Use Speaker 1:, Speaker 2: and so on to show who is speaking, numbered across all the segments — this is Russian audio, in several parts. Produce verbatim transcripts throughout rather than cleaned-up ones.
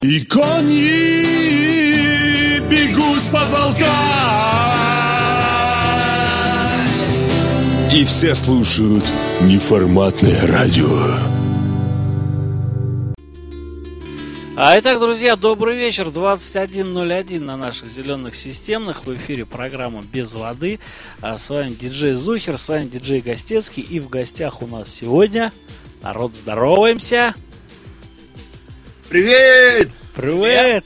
Speaker 1: И кони бегут с потолка, и все слушают неформатное радио.
Speaker 2: А итак, друзья, добрый вечер. двадцать один ноль один на наших зеленых системных. В эфире программа «Без воды». А с вами диджей Зухер, с вами диджей Гостецкий. И в гостях у нас сегодня, народ, здороваемся.
Speaker 3: Привет!
Speaker 2: Привет!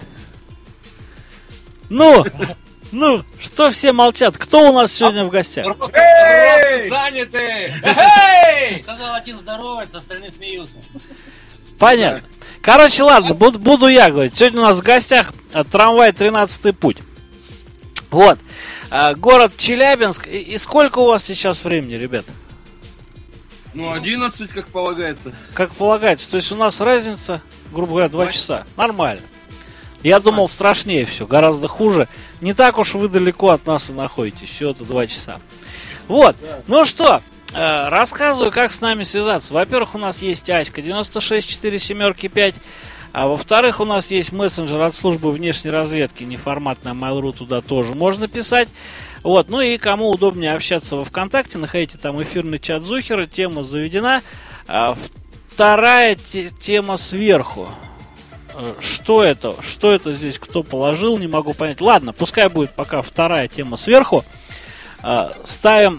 Speaker 2: Ну, ну, что все молчат? Кто у нас сегодня в гостях?
Speaker 3: Эй! Заняты! Эй!
Speaker 4: Сказал один здоровается, остальные смеются.
Speaker 2: Понятно. Короче, ладно, буду, буду я говорить. Сегодня у нас в гостях трамвай тринадцатый путь. Вот. Город Челябинск. И, и сколько у вас сейчас времени, ребят?
Speaker 3: Ну, одиннадцать, как полагается.
Speaker 2: Как полагается. То есть у нас разница, грубо говоря, два часа. Нормально. Я думал, страшнее все, гораздо хуже. Не так уж вы далеко от нас и находитесь. Все это два часа. Вот. Ну что, э, рассказываю, как с нами связаться. Во-первых, у нас есть Аська девяносто шесть четыре семерки пять. А во-вторых, у нас есть мессенджер от службы внешней разведки, неформатная Mail.ru, туда тоже можно писать. Вот, ну и кому удобнее общаться во ВКонтакте, находите там эфирный чат Зухера, тема заведена. А, вторая те- тема сверху. Что это? Что это здесь? Кто положил? Не могу понять. Ладно, пускай будет пока вторая тема сверху. А, ставим.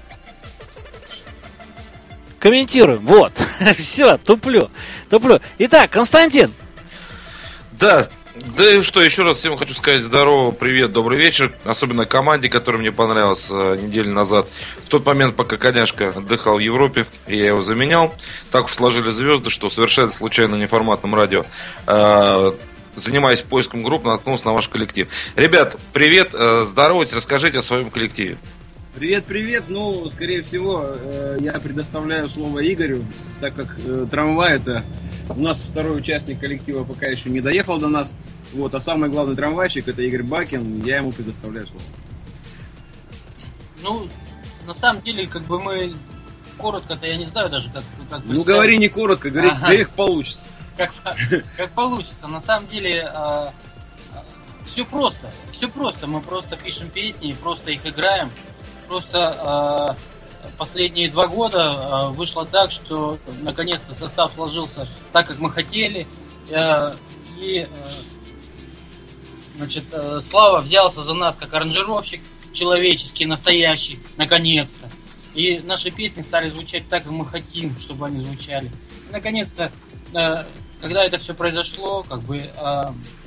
Speaker 2: Комментируем. Вот. Все, туплю. Туплю. Итак, Константин.
Speaker 5: Да, да и что, еще раз всем хочу сказать здорово, привет, добрый вечер. Особенно команде, которая мне понравилась э, неделю назад. В тот момент, пока Коняшка отдыхал в Европе, и я его заменял. Так уж сложили звезды, что совершенно случайно неформатном радио, э, занимаясь поиском групп, наткнулся на ваш коллектив. Ребят, привет, э, здоровайтесь, расскажите о своем коллективе.
Speaker 3: Привет, привет. Ну, скорее всего, э, я предоставляю слово Игорю, так как э, трамвай это у нас второй участник коллектива пока еще не доехал до нас. Вот, а самый главный трамвайщик это Игорь Бакин. Я ему предоставляю слово.
Speaker 4: Ну, на самом деле, как бы мы коротко-то я не знаю даже, как, как
Speaker 3: Ну, говори не коротко, говори,
Speaker 4: ага.
Speaker 3: говори как получится.
Speaker 4: Как, как получится. На самом деле, э, все просто. Все просто. Мы просто пишем песни и просто их играем. Просто э, последние два года э, вышло так, что наконец-то состав сложился так, как мы хотели. Э, и э, значит, э, Слава взялся за нас как аранжировщик человеческий, настоящий, наконец-то. И наши песни стали звучать так, как мы хотим, чтобы они звучали. И наконец-то, э, когда это все произошло, как бы э,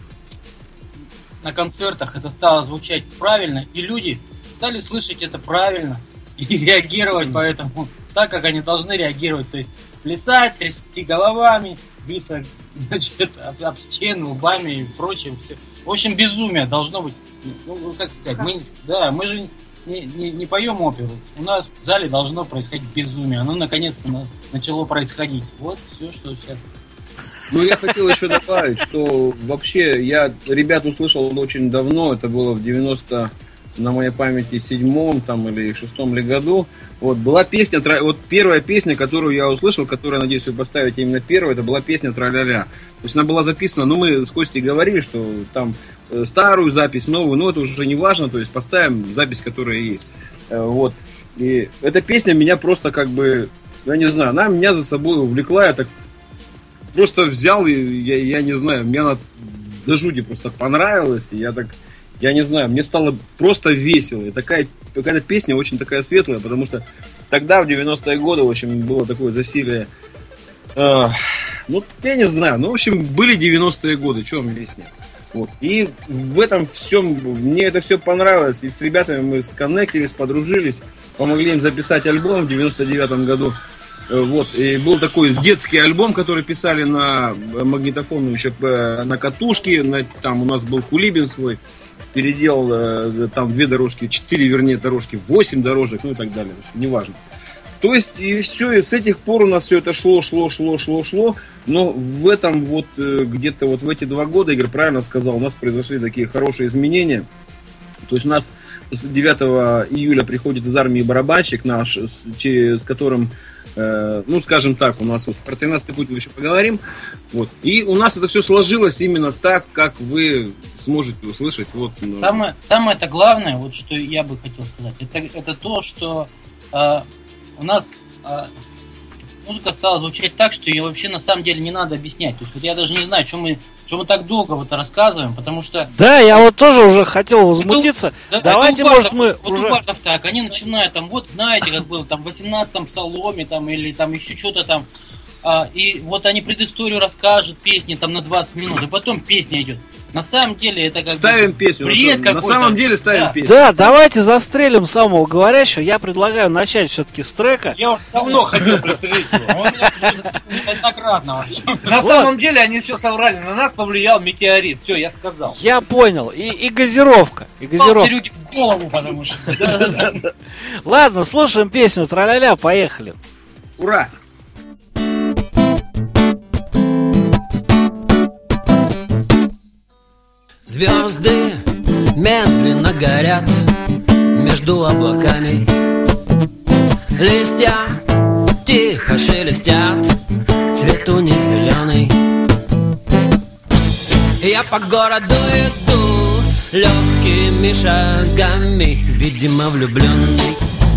Speaker 4: на концертах это стало звучать правильно, и люди стали слышать это правильно и реагировать поэтому так, как они должны реагировать. То есть плясать, трясти головами, биться, значит, об, об стену, лбами и прочее. Все. В общем, безумие должно быть. Ну, как сказать, мы, да, мы же не, не, не поем оперу. У нас в зале должно происходить безумие. Оно наконец-то на, начало происходить. Вот все, что сейчас.
Speaker 3: Ну, я хотел еще добавить, что вообще я ребят услышал очень давно. Это было в девяносто на моей памяти седьмом там или шестом ли году. Вот была песня, вот первая песня, которую я услышал, которую, надеюсь, вы поставите именно первую, это была песня «Тра-ля-ля». То есть она была записана, ну мы с Костей говорили, что там старую запись, новую, но это уже не важно, то есть поставим запись, которая есть. Вот. И эта песня меня просто как бы, я не знаю, она меня за собой увлекла, я так просто взял и я, я не знаю, мне она до жути просто понравилась, и я так... Я не знаю, мне стало просто весело. И такая, такая песня очень такая светлая, потому что тогда, в девяностые годы, в общем, было такое засилие. Э, ну, я не знаю. Ну, в общем, были девяностые годы, что мне объяснять. Вот. И в этом всем, мне это все понравилось. И с ребятами мы сконнектились, подружились, помогли им записать альбом в девяносто девятом году. Вот, и был такой детский альбом, который писали на магнитофон, еще на катушке, на, там у нас был Кулибин свой, переделал там две дорожки, четыре, вернее, дорожки, восемь дорожек, ну и так далее, неважно. То есть, и все, и с этих пор у нас все это шло, шло, шло, шло, шло, но в этом вот, где-то вот в эти два года, Игорь правильно сказал, у нас произошли такие хорошие изменения. То есть у нас девятого июля приходит из армии барабанщик наш, с, с которым, э, ну, скажем так, у нас вот про тринадцатый путь мы еще поговорим. Вот. И у нас это все сложилось именно так, как вы сможете услышать. Вот, ну.
Speaker 4: Самое, самое-то главное, вот что я бы хотел сказать, это, это то, что э, у нас э, музыка стала звучать так, что ее вообще на самом деле не надо объяснять. То есть вот я даже не знаю, что мы, что мы так долго вот рассказываем, потому что...
Speaker 2: Да, я вот тоже уже хотел возмутиться.
Speaker 4: Да,
Speaker 2: Давайте,
Speaker 4: это
Speaker 2: может,
Speaker 4: бардов,
Speaker 2: мы
Speaker 4: вот
Speaker 2: уже...
Speaker 4: у бардов так, они начинают там, вот знаете, как было там в восемнадцатом псаломе там, или там еще что-то там. А, и вот они предысторию расскажут, песни там на двадцать минут, и потом песня идет. На самом деле это как
Speaker 3: ставим
Speaker 4: бы
Speaker 3: песню.
Speaker 4: бред
Speaker 3: На самом деле ставим
Speaker 4: да.
Speaker 3: песню.
Speaker 2: Да, давайте застрелим самого говорящего. Я предлагаю начать все-таки с трека.
Speaker 4: Я уже давно хотел пристрелить его. Он меня неоднократно вообще.
Speaker 6: На самом деле они все соврали. На нас повлиял метеорит. Все, я сказал.
Speaker 2: Я понял. И, и газировка. И газировка.
Speaker 4: Сереге в голову, потому что...
Speaker 2: Ладно, слушаем песню «Тра-ля-ля», поехали.
Speaker 3: Ура!
Speaker 7: Звезды медленно горят между облаками. Листья тихо шелестят, цвет у них зеленый. Я по городу иду легкими шагами, видимо влюбленный.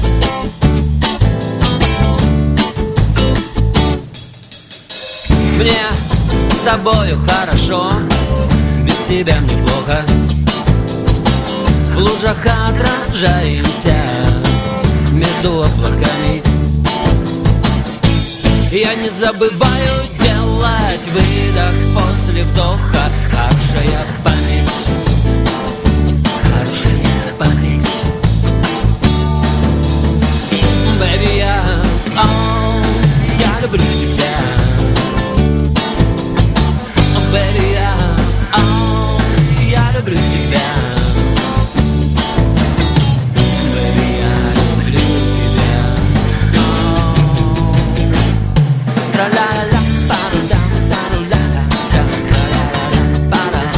Speaker 7: Мне с тобою хорошо, без тебя мне плохо. В лужах отражаемся между облаками. Я не забываю делать выдох после вдоха. Хорошая память, хорошая память. Baby, я, oh, я люблю тебя. Baby, я, oh, я люблю тебя. Baby, я люблю тебя. Oh. Тра-ля-ля-ля, пару-дам, тару-ля-ля, тра-ля-ля-ля, парам.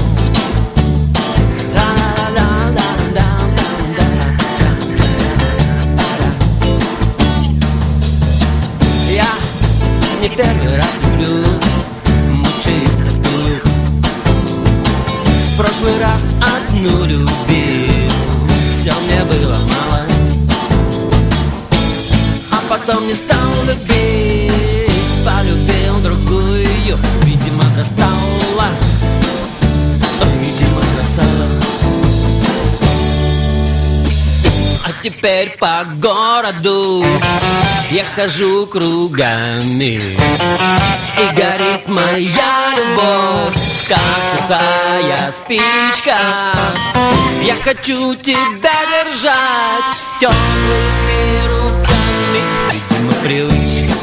Speaker 7: Тра-ля-ля-ля-ля-ля-ля-ля-ля-ля, тра-ля-ля-ля. Я не первый раз люблю, мучаюсь, тоскую. В прошлый раз одну любил, все мне было мало. А потом не стал любить, полюбил другую, видимо достала, видимо достала. А теперь по городу я хожу кругами, и горит моя любовь, как сухая спичка. Я хочу тебя держать теплыми руками, видимо привычка.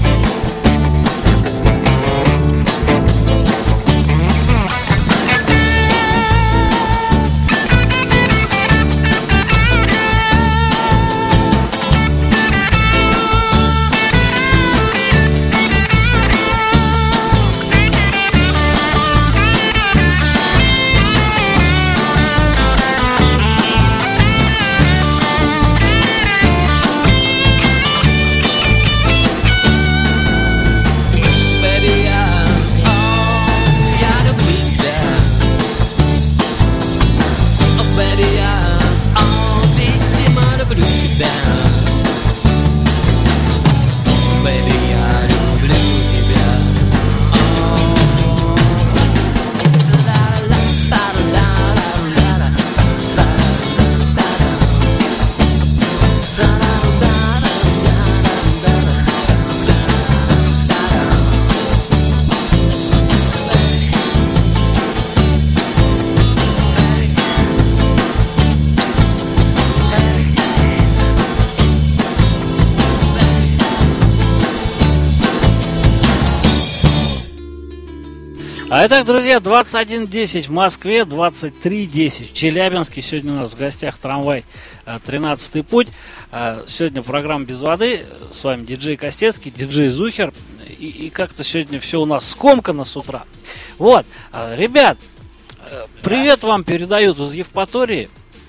Speaker 2: А итак, друзья, двадцать один десять в Москве, двадцать три десять в Челябинске. Сегодня у нас в гостях трамвай тринадцатый путь. Сегодня программа «Без воды». С вами диджей Костецкий, диджей Зухер. И, и как-то сегодня все у нас скомкано с утра. Вот, ребят, привет вам передают из Евпатории.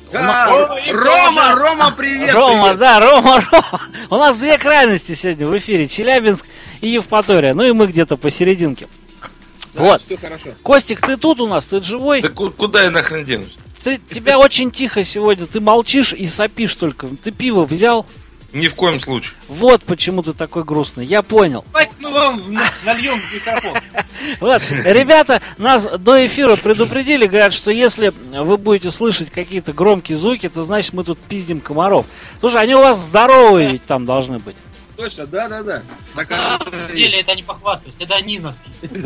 Speaker 3: Да,
Speaker 4: Ой,
Speaker 3: Рома,
Speaker 4: тоже.
Speaker 3: Рома, привет!
Speaker 2: Рома,
Speaker 3: привет.
Speaker 2: да, Рома, Рома. У нас две крайности сегодня в эфире. Челябинск и Евпатория. Ну и мы где-то посерединке.
Speaker 3: Да,
Speaker 2: Вот.
Speaker 3: все хорошо.
Speaker 2: Костик, ты тут у нас? Ты живой?
Speaker 5: Да ку- куда я нахрен денусь?
Speaker 2: Ты, тебя очень тихо сегодня. Ты молчишь и сопишь только. Ты пиво взял?
Speaker 5: Ни в коем случае.
Speaker 2: Вот почему ты такой грустный. Я понял.
Speaker 6: Давайте мы вам на- нальем в микрофон.
Speaker 2: Вот, ребята нас до эфира предупредили, говорят, что если вы будете слышать какие-то громкие звуки, то значит мы тут пиздим комаров. Слушай, они у вас здоровые ведь там должны быть.
Speaker 3: Точно, да-да-да.
Speaker 4: На самом деле это не похвастаюсь, это они нас пишут.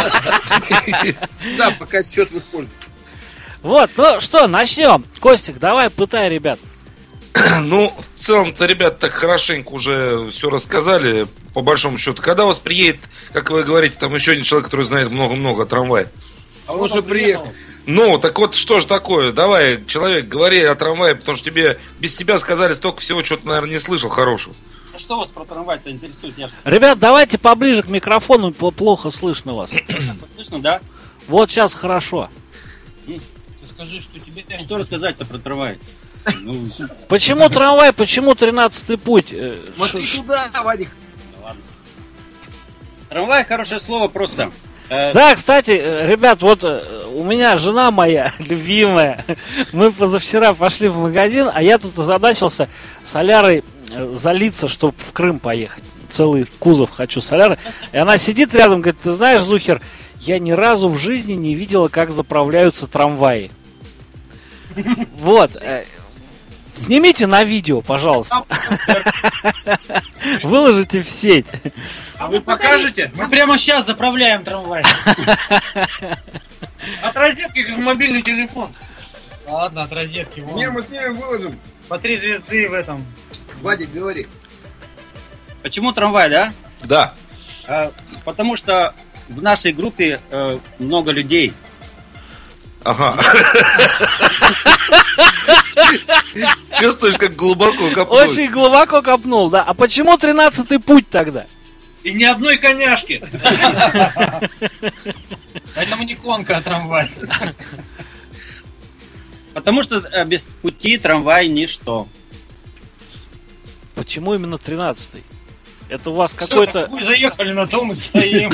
Speaker 3: Да, пока счет в их пользу.
Speaker 2: Вот, ну что, начнем. Костик, давай пытай ребят.
Speaker 5: Ну, в целом-то, ребят, так хорошенько уже все рассказали, по большому счету. Когда у вас приедет, как вы говорите, там еще один человек, который знает много-много о трамвае?
Speaker 3: А он уже приехал.
Speaker 5: Ну, так вот, что же такое? Давай, человек, говори о трамвае, потому что тебе без тебя сказали столько всего, чего ты, наверное, не слышал хорошего.
Speaker 6: А что вас про трамвай-то интересует? Я ж-
Speaker 2: Ребят, давайте поближе к микрофону, пл- плохо слышно вас.
Speaker 6: слышно, да?
Speaker 2: Вот сейчас хорошо.
Speaker 4: Ты скажи, что тебе...
Speaker 6: Что рассказать-то про трамвай? Ну,
Speaker 2: Почему трамвай, почему тринадцатый путь? Э,
Speaker 3: Смотри
Speaker 2: ш- ш-
Speaker 3: туда, Вадик.
Speaker 6: трамвай хорошее слово просто. Э,
Speaker 2: Да, кстати, э, ребят, вот э, у меня жена моя любимая. Мы позавчера пошли в магазин, а я тут озадачился солярой э, залиться, чтобы в Крым поехать. Целый кузов хочу соляры. И она сидит рядом, говорит, ты знаешь, Зухер, я ни разу в жизни не видела, как заправляются трамваи. Вот. э, Снимите на видео, пожалуйста. Выложите в сеть.
Speaker 6: А вы покажете?
Speaker 4: Мы прямо сейчас заправляем трамвай.
Speaker 6: От розетки как мобильный телефон.
Speaker 4: Ладно, от розетки. вон.
Speaker 3: Не, мы снимем, выложим.
Speaker 4: По три звезды в этом.
Speaker 3: Вадик, говори.
Speaker 6: Почему трамвай, да?
Speaker 5: Да.
Speaker 6: А, потому что в нашей группе э, много людей.
Speaker 5: Ага. Чувствуешь, как глубоко копнул?
Speaker 2: Очень глубоко копнул, да. А почему тринадцатый путь тогда?
Speaker 6: И ни одной коняшки.
Speaker 4: Поэтому не конка, а трамвай.
Speaker 6: Потому что э, без пути трамвай ничто.
Speaker 2: Почему именно тринадцатый? Это у вас какой-то...
Speaker 4: Вы заехали на том и стоим.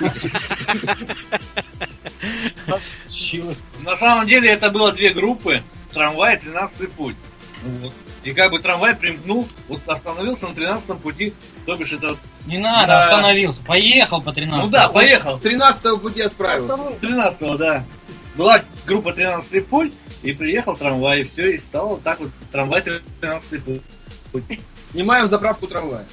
Speaker 4: Чего?
Speaker 6: На самом деле это было две группы. Трамвай и тринадцатый путь. Вот. И как бы трамвай примкнул, вот остановился на тринадцатом пути. То бишь это...
Speaker 4: Не надо,
Speaker 6: Да.
Speaker 4: остановился. Поехал по тринадцатому.
Speaker 6: Ну да, поехал.
Speaker 3: С тринадцатого пути отправился.
Speaker 6: С тринадцатого, да. Была группа тринадцатый путь, и приехал трамвай, и все, и стало вот так вот трамвай тринадцатый путь.
Speaker 3: Снимаем заправку трамвая.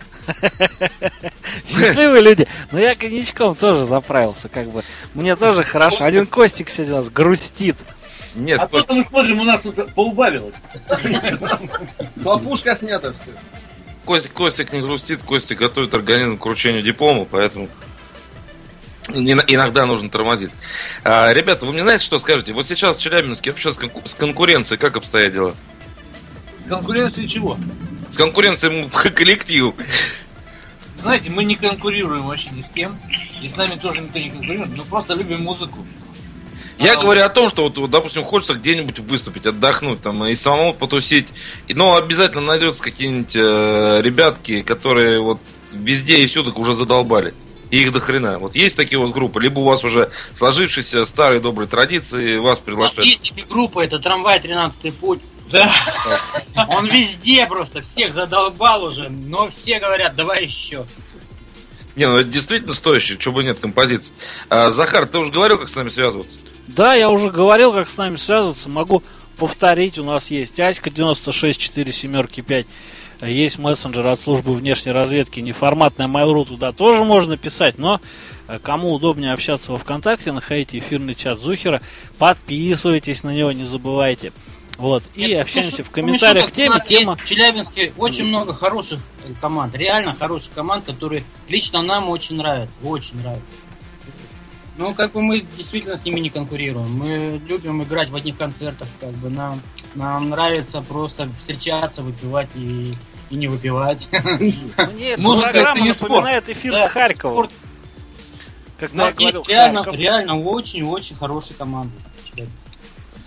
Speaker 2: Счастливые люди. Но я коньячком тоже заправился, как бы. Мне тоже хорошо. Один Костик сегодня у нас грустит.
Speaker 5: Нет,
Speaker 6: А то, что мы смотрим, у нас тут поубавилось.
Speaker 3: Хлопушка снята все.
Speaker 5: Костик, Костик не грустит, Костик готовит организм к вручению диплома, поэтому не- иногда нужно тормозить. А, ребята, вы мне знаете, что скажете? Вот сейчас в Челябинске вообще с, конку- с конкуренцией как обстоят дела?
Speaker 6: С конкуренцией чего?
Speaker 5: С конкуренцией к коллективу.
Speaker 6: Знаете, мы не конкурируем вообще ни с кем. И с нами тоже никто не конкурирует. Мы просто любим музыку.
Speaker 5: Я
Speaker 6: А,
Speaker 5: говорю о том, что вот, вот, допустим, хочется где-нибудь выступить, отдохнуть там и самому потусить. И- Но обязательно найдется какие-нибудь э, ребятки, которые вот везде и всюду уже задолбали. И их до хрена. Вот есть такие у вас группы, либо у вас уже сложившиеся старые добрые традиции, вас
Speaker 4: У нас
Speaker 5: приглашают.
Speaker 4: есть тебе группа, это трамвай тринадцатый путь. Да. Он везде просто, всех задолбал уже, но все говорят, давай еще.
Speaker 5: Не, ну это действительно стоящий, чего бы нет композиций. А, Захар, ты уже говорил, как с нами связываться?
Speaker 2: Да, я уже говорил, как с нами связываться. Могу повторить. У нас есть Аська девяносто шесть четыре семерки пять. Есть мессенджер от службы внешней разведки. Неформатная Mail.ru, туда тоже можно писать. Но э, кому удобнее общаться во ВКонтакте, находите эфирный чат Зухера. Подписывайтесь на него, не забывайте. Вот. И
Speaker 4: Нет,
Speaker 2: общаемся
Speaker 4: ну,
Speaker 2: в комментариях к
Speaker 4: у
Speaker 2: теме.
Speaker 4: нас
Speaker 2: Тема.
Speaker 4: есть в Челябинске очень много хороших э, команд, реально хороших команд, которые лично нам очень нравятся, очень нравятся. Ну, как бы мы действительно с ними не конкурируем. Мы любим играть в одних концертах, как бы нам, нам нравится просто встречаться, выпивать и, и не выпивать.
Speaker 2: Мне эта
Speaker 6: Музыка —
Speaker 2: программа
Speaker 6: это не спорт.
Speaker 2: напоминает эфир
Speaker 4: Да,
Speaker 2: с Харькова.
Speaker 4: спорт.
Speaker 2: Как
Speaker 4: У нас
Speaker 2: я говорил,
Speaker 4: есть реально,
Speaker 2: Харьков.
Speaker 4: реально очень-очень хорошие команды. в Челябинске.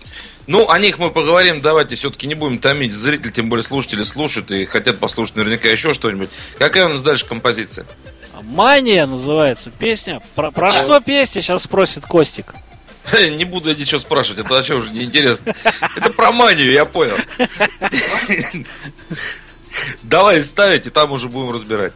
Speaker 5: Ну, о них мы поговорим. Давайте все-таки не будем томить. Зрители, тем более слушатели, слушают и хотят послушать наверняка еще что-нибудь. Какая у нас дальше композиция?
Speaker 2: «Мания» называется песня. Про, про что песня, сейчас спросит Костик.
Speaker 5: Не буду я ничего спрашивать, это вообще уже неинтересно. Это про манию, я понял. Давай ставить, и там уже будем разбирать.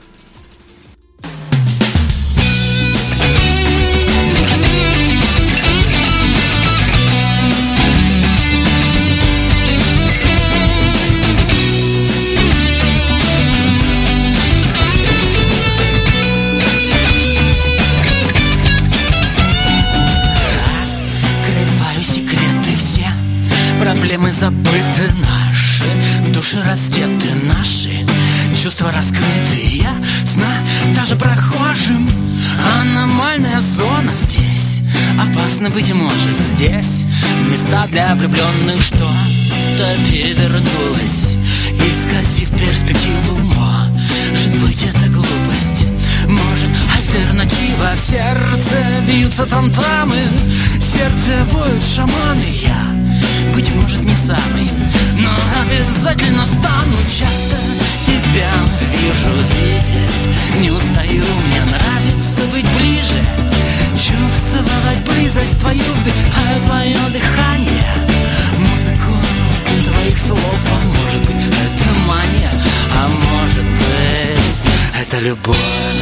Speaker 8: Проблемы забыты наши, души раздеты наши, чувства раскрыты ясно даже прохожим. Аномальная зона здесь, опасно быть может здесь. Места для влюбленных, что-то перевернулось, исказив перспективу. Может быть, это глупость, может, альтернатива. В сердце бьются там-тамы, в сердце воют шаманы. Я, быть может, не самый, но обязательно стану. Часто тебя вижу, видеть не устаю. Мне нравится быть ближе, чувствовать близость твою, вдыхаю твое дыхание, музыку твоих слов. А может быть, это мания, а может быть, это любовь.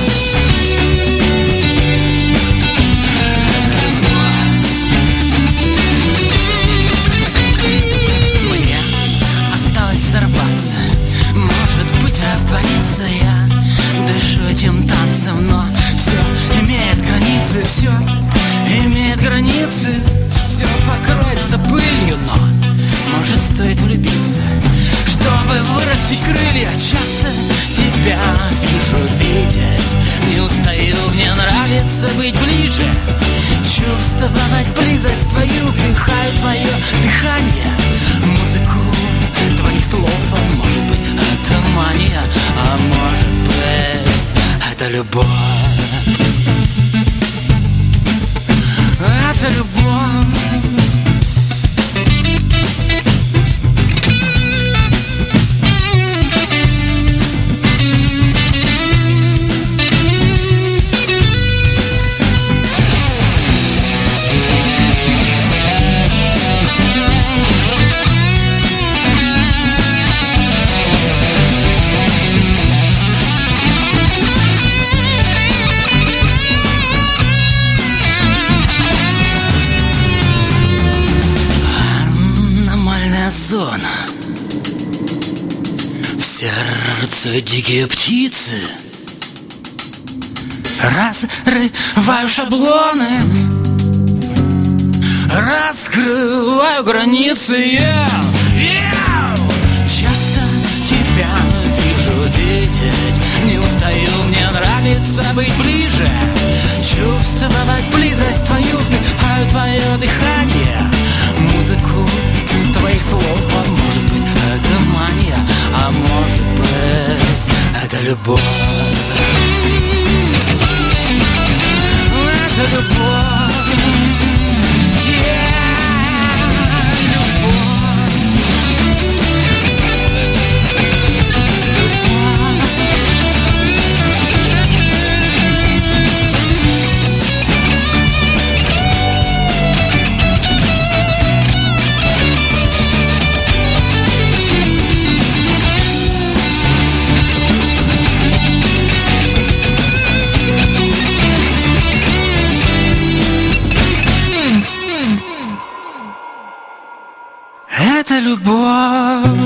Speaker 8: Взорваться, может быть, раствориться. Я дышу этим танцем, но все имеет границы, все имеет границы. Все покроется пылью, но может стоит влюбиться, чтобы вырастить крылья. Часто тебя вижу, видеть не устаю. Мне нравится быть ближе, чувствовать близость твою, вдыхаю твое дыхание, музыку твоих слов. А может быть, это мания, а может быть, это любовь. Это любовь. Зона. В сердце дикие птицы, разрываю шаблоны, раскрываю границы. Yeah, yeah. Часто тебя вижу, видеть не устаю. Мне нравится быть ближе, чувствовать близость твою, вдыхаю твое дыхание, музыку твоих слов. А может быть, это мания, а может быть, это любовь. Это любовь. Yeah, любовь. Это любовь.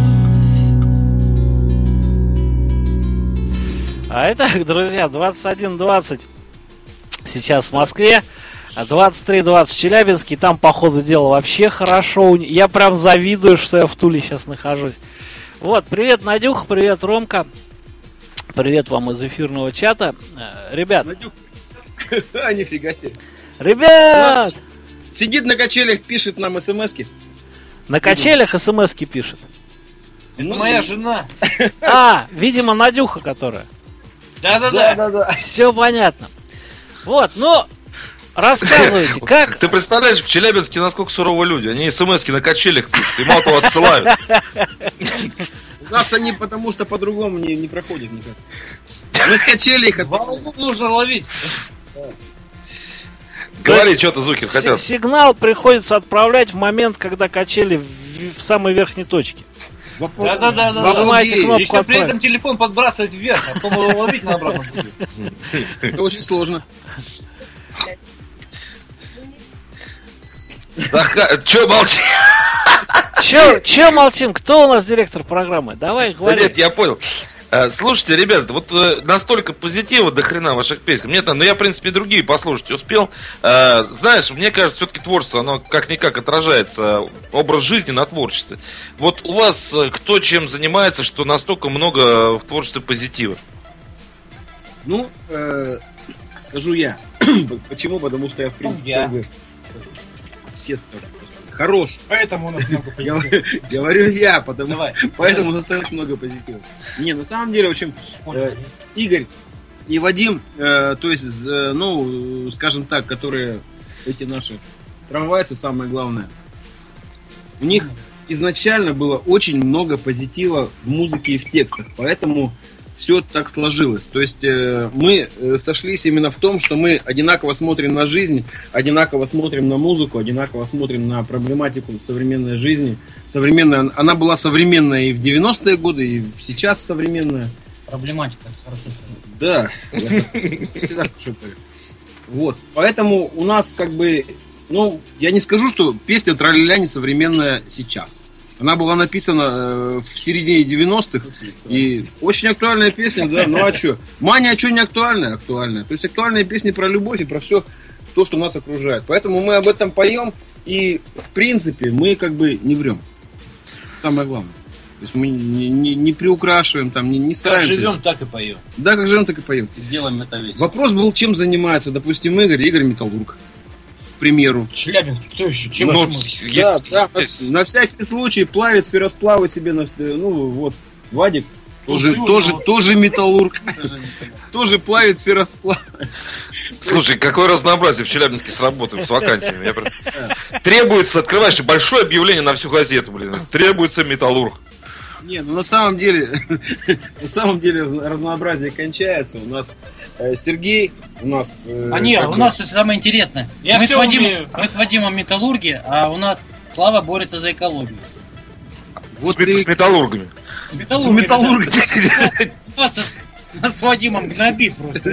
Speaker 2: А итак, друзья, двадцать один двадцать сейчас в Москве, двадцать три двадцать в Челябинске. Там, по ходу дела, вообще хорошо. Я прям завидую, что я в Туле сейчас нахожусь. Вот, привет, Надюха, привет, Ромка. Привет вам из эфирного чата. Ребят.
Speaker 3: Надюха. А, нифига себе.
Speaker 2: Ребят!
Speaker 3: Сидит на качелях, пишет нам смски.
Speaker 2: На качелях смски пишет.
Speaker 6: Это моя жена.
Speaker 2: А, видимо, Надюха, которая.
Speaker 6: Да-да-да.
Speaker 3: Да-да-да.
Speaker 2: Все понятно. Вот, ну, Рассказывайте, как...
Speaker 5: Ты представляешь, в Челябинске насколько суровые люди? Они смс-ки на качелях пишут, и мало того отсылают.
Speaker 3: У нас они потому что по-другому не, не проходят никак. Мы с качелей их отправляем.
Speaker 6: Волну нужно ловить.
Speaker 5: Говори, что ты, Зухин, хотел.
Speaker 2: Сигнал приходится отправлять в момент, когда качели в, в самой верхней точке.
Speaker 6: Да-да-да.
Speaker 2: Нажимаете кнопку
Speaker 6: Еще при
Speaker 2: «Отправить».
Speaker 6: этом телефон подбрасывать вверх, а потом его ловить на обратном пути.
Speaker 3: Это очень сложно.
Speaker 5: Че молчи?
Speaker 2: Че, че молчим? Кто у нас директор программы? Давай,
Speaker 5: Да
Speaker 2: говори.
Speaker 5: нет, я понял. Э, Слушайте, ребята, вот э, настолько позитива до хрена ваших песен. Мне там, ну я, в принципе, и другие послушать успел. Э, Знаешь, мне кажется, все-таки творчество, оно как-никак отражается, образ жизни на творчестве. Вот у вас э, кто чем занимается, что настолько много в творчестве позитива?
Speaker 3: Ну, э, скажу я. Почему? Потому что я, в принципе,
Speaker 6: Я.
Speaker 3: как бы, все скажут. Хорош.
Speaker 6: Поэтому у нас много
Speaker 3: Я-
Speaker 6: позитива.
Speaker 3: Говорю я, потому,
Speaker 6: Давай.
Speaker 3: поэтому у нас так много позитива. Не, на самом деле, в общем, э, Игорь и Вадим, э, то есть, э, ну, скажем так, которые эти наши трамвайцы, самое главное, у них изначально было очень много позитива в музыке и в текстах, поэтому все так сложилось. То есть э, мы э, сошлись именно в том, что мы одинаково смотрим на жизнь, одинаково смотрим на музыку, одинаково смотрим на проблематику современной жизни. Современная, она была современная и в девяностые годы, и сейчас современная.
Speaker 4: Проблематика, хорошо сказано.
Speaker 3: Да, я всегда хорошо говорю. Вот, поэтому у нас как бы, ну, я не скажу, что песня «Тра-ля-ля» не современная сейчас. Она была написана э, в середине девяностых, и очень актуальная песня, да, ну а что? Мания, а что не актуальная? Актуальная. То есть актуальные песни про любовь и про все то, что нас окружает. Поэтому мы об этом поем, и в принципе мы как бы не врем. Самое главное. То есть мы не, не, не приукрашиваем, там, не, не
Speaker 6: Как
Speaker 3: стараемся.
Speaker 6: живем, так и поем.
Speaker 3: Да, как живем, так и поем.
Speaker 6: Сделаем это весело.
Speaker 3: Вопрос был, чем занимается, допустим, Игорь, Игорь Металлург, к примеру.
Speaker 4: Челябинск, кто еще? Чем
Speaker 5: Ну,
Speaker 4: еще может?
Speaker 5: есть-
Speaker 3: Да, да,
Speaker 5: есть-
Speaker 3: на, на всякий случай плавит ферросплавы себе, на, ну вот, Вадик, тоже,
Speaker 6: Ну,
Speaker 3: тоже,
Speaker 6: ну,
Speaker 3: тоже металлург, тоже плавит ферросплавы.
Speaker 5: Слушай, какое разнообразие в Челябинске с работами, с вакансиями. Я прям- Требуется, открываешь большое объявление на всю газету, блин. Требуется металлург.
Speaker 3: Не, ну на самом деле, на самом деле разно- разнообразие кончается. У нас э, Сергей, у нас... э,
Speaker 4: А не,
Speaker 3: как
Speaker 4: у
Speaker 3: бы-
Speaker 4: нас самое интересное.
Speaker 6: Я
Speaker 4: мы, с
Speaker 6: всё
Speaker 4: Вадимом,
Speaker 6: умею.
Speaker 4: мы с Вадимом металлурги, а у нас Слава борется за экологию.
Speaker 3: вот
Speaker 5: с, мет-
Speaker 3: и-
Speaker 5: с металлургами.
Speaker 3: с
Speaker 4: Металлурги,
Speaker 3: металлургом.
Speaker 4: да. У нас с, нас с Вадимом гнобит просто.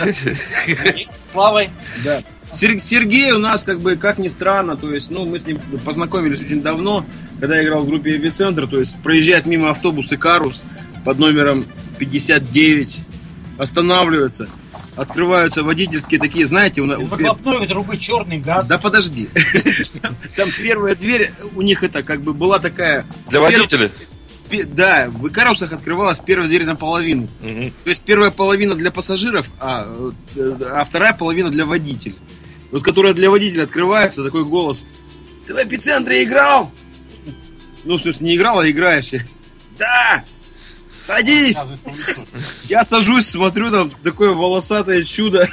Speaker 4: И с Славой.
Speaker 3: Да. Сер- Сергей у нас, как бы, как ни странно, то есть, ну, мы с ним познакомились очень давно, когда я играл в группе «Эпицентр», то есть, проезжает мимо автобус «Икарус» под номером пятьдесят девять, останавливается, открываются водительские такие, знаете, у нас...
Speaker 4: Из выхлопной трубы черный газ.
Speaker 3: Да подожди. Там первая дверь у них это, как бы, была такая...
Speaker 5: Для водителей.
Speaker 3: Пе- Да, в Икарусах открывалась первая дверь наполовину.
Speaker 5: Мгм.
Speaker 3: То есть первая половина для пассажиров, а, э, а вторая половина для водителей. Вот которая для водителя открывается, такой голос: «Ты в «Эпицентре» играл?» Ну, в смысле, не играл, а играешь. Да! Садись! Я сажусь, смотрю, там такое волосатое чудо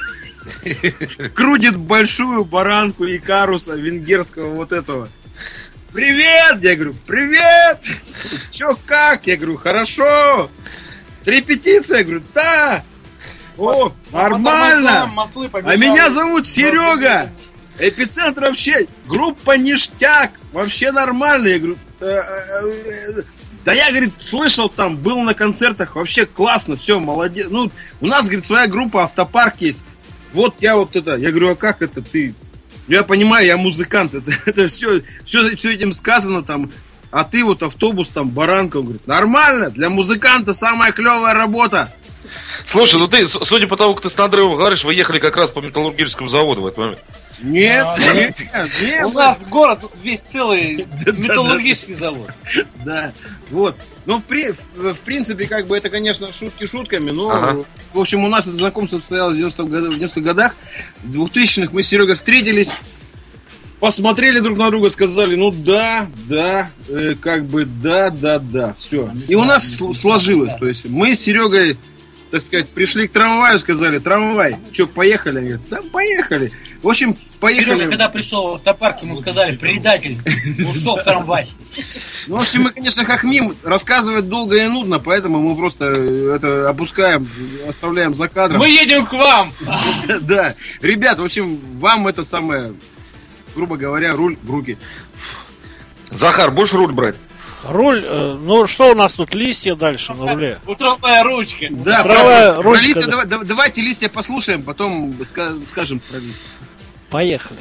Speaker 3: крутит большую баранку Икаруса венгерского вот этого. Привет! Я говорю, привет! Чё, как? Я говорю, хорошо! С репетицией? Я говорю, да! О, нормально! А меня зовут Серега! Эпицентр вообще, группа ништяк, вообще нормально. Я говорю, «Э, э, э, да я, говорит, слышал там, был на концертах, вообще классно, все, молодец. Ну, у нас, говорит, своя группа, автопарк есть. Вот я вот это, я говорю, а как это ты? Я понимаю, я музыкант, это, это все, все, все этим сказано там. А ты вот автобус там, баранка, он говорит, нормально, для музыканта самая клевая работа.
Speaker 5: Слушай, ну ты, с- судя по тому, как ты с Надрывом говоришь, вы ехали как раз по металлургическому заводу в этот момент.
Speaker 3: Нет,
Speaker 6: А,
Speaker 3: нет, нет.
Speaker 6: У нас город весь целый
Speaker 3: Да, да,
Speaker 6: металлургический завод.
Speaker 3: Да, вот. Ну, в, при- в, в принципе, как бы это, конечно, шутки шутками, но,
Speaker 5: Ага.
Speaker 3: в общем, у нас это знакомство состоялось в девяностых годах, в девяностых годах. В двухтысячных мы с Серегой встретились, посмотрели друг на друга, сказали, ну да, да, э, как бы да, да, да, все. И у нас сл- сложилось, то есть мы с Серегой так сказать, пришли к трамваю, сказали: трамвай, что, поехали? Они говорят: да, поехали. В общем, поехали.
Speaker 4: Серега, когда пришел в автопарк, ему сказали: предатель, ушел в трамвай.
Speaker 3: Ну, в общем, мы, конечно, хохмим, рассказывать долго и нудно, поэтому мы просто это опускаем, оставляем за кадром.
Speaker 4: Мы едем к вам!
Speaker 3: Да. Ребят, в общем, вам это самое, грубо говоря, руль в руки.
Speaker 5: Захар, будешь руль брать?
Speaker 2: Руль, э, ну что у нас тут, листья дальше на руле?
Speaker 6: У трамвая ручка.
Speaker 3: Да,
Speaker 2: Трамвая,
Speaker 3: про,
Speaker 2: ручка,
Speaker 3: про листья,
Speaker 2: да.
Speaker 3: давай- да- давайте листья послушаем, потом ска- скажем про листья.
Speaker 2: Поехали.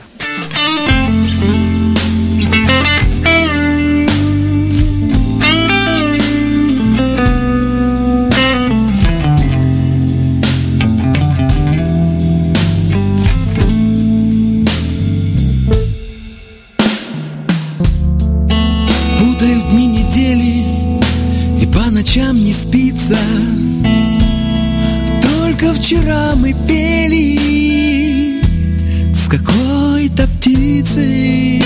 Speaker 8: Путают дни недели, и по ночам не спится. Только вчера мы пели с какой-то птицей.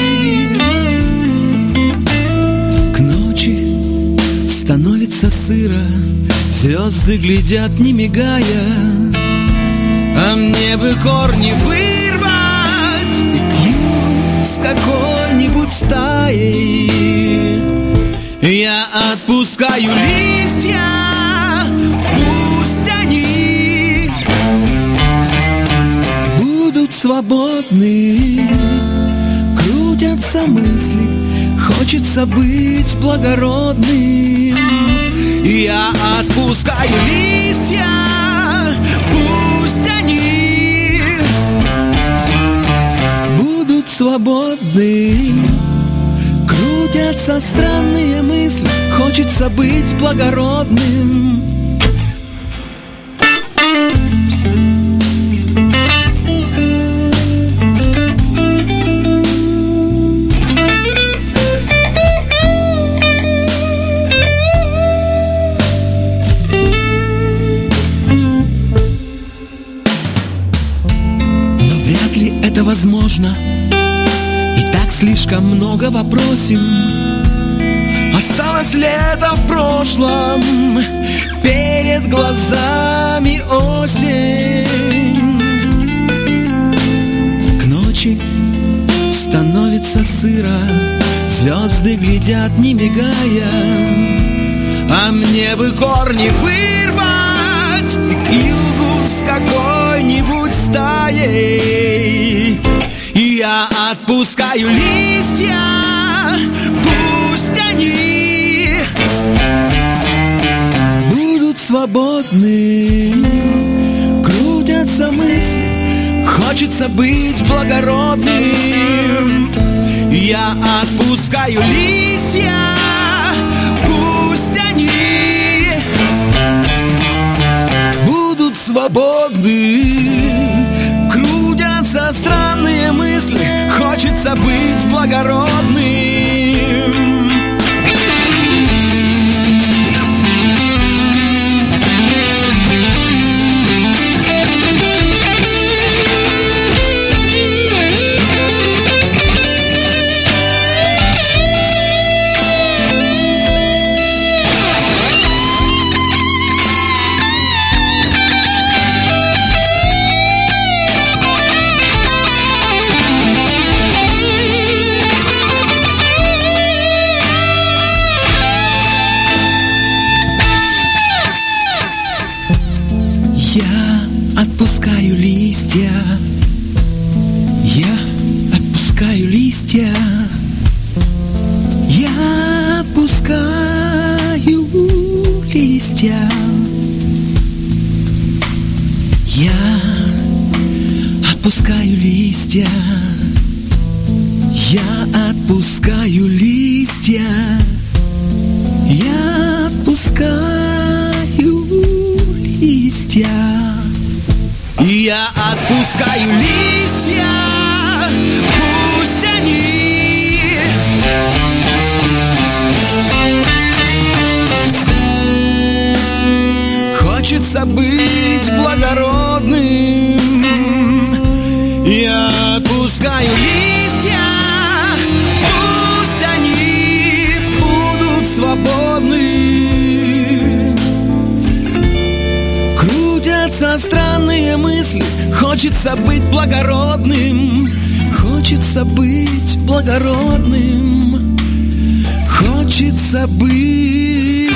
Speaker 8: К ночи становится сыро, звезды глядят, не мигая. А мне бы корни вырвать и к югу с какой-нибудь стаей. Я отпускаю листья, пусть они будут свободны. Крутятся мысли, хочется быть благородным. Я отпускаю листья, пусть они будут свободны. Крутятся странные мысли, хочется быть благородным. Но вряд ли это возможно. И так слишком много вопросим. Осталось лето в прошлом, перед глазами осень. К ночи становится сыро, звезды глядят, не мигая. А мне бы корни вырвать и к югу с какой-нибудь стаей. Я отпускаю листья, пусть они будут свободны. Крутятся мысли, хочется быть благородным. Я отпускаю листья, пусть они будут свободны. Крутятся странные мысли, хочется быть благородным. Отпускаю листья, я отпускаю листья, я отпускаю листья, я отпускаю листья, я отпускаю листья, я отпускаю листья. Я отпускаю листья, пусть они хочется быть благородным. Я отпускаю листья, пусть они будут свободны. Крутятся странные мысли, хочется быть благородным, хочется быть благородным, хочется быть.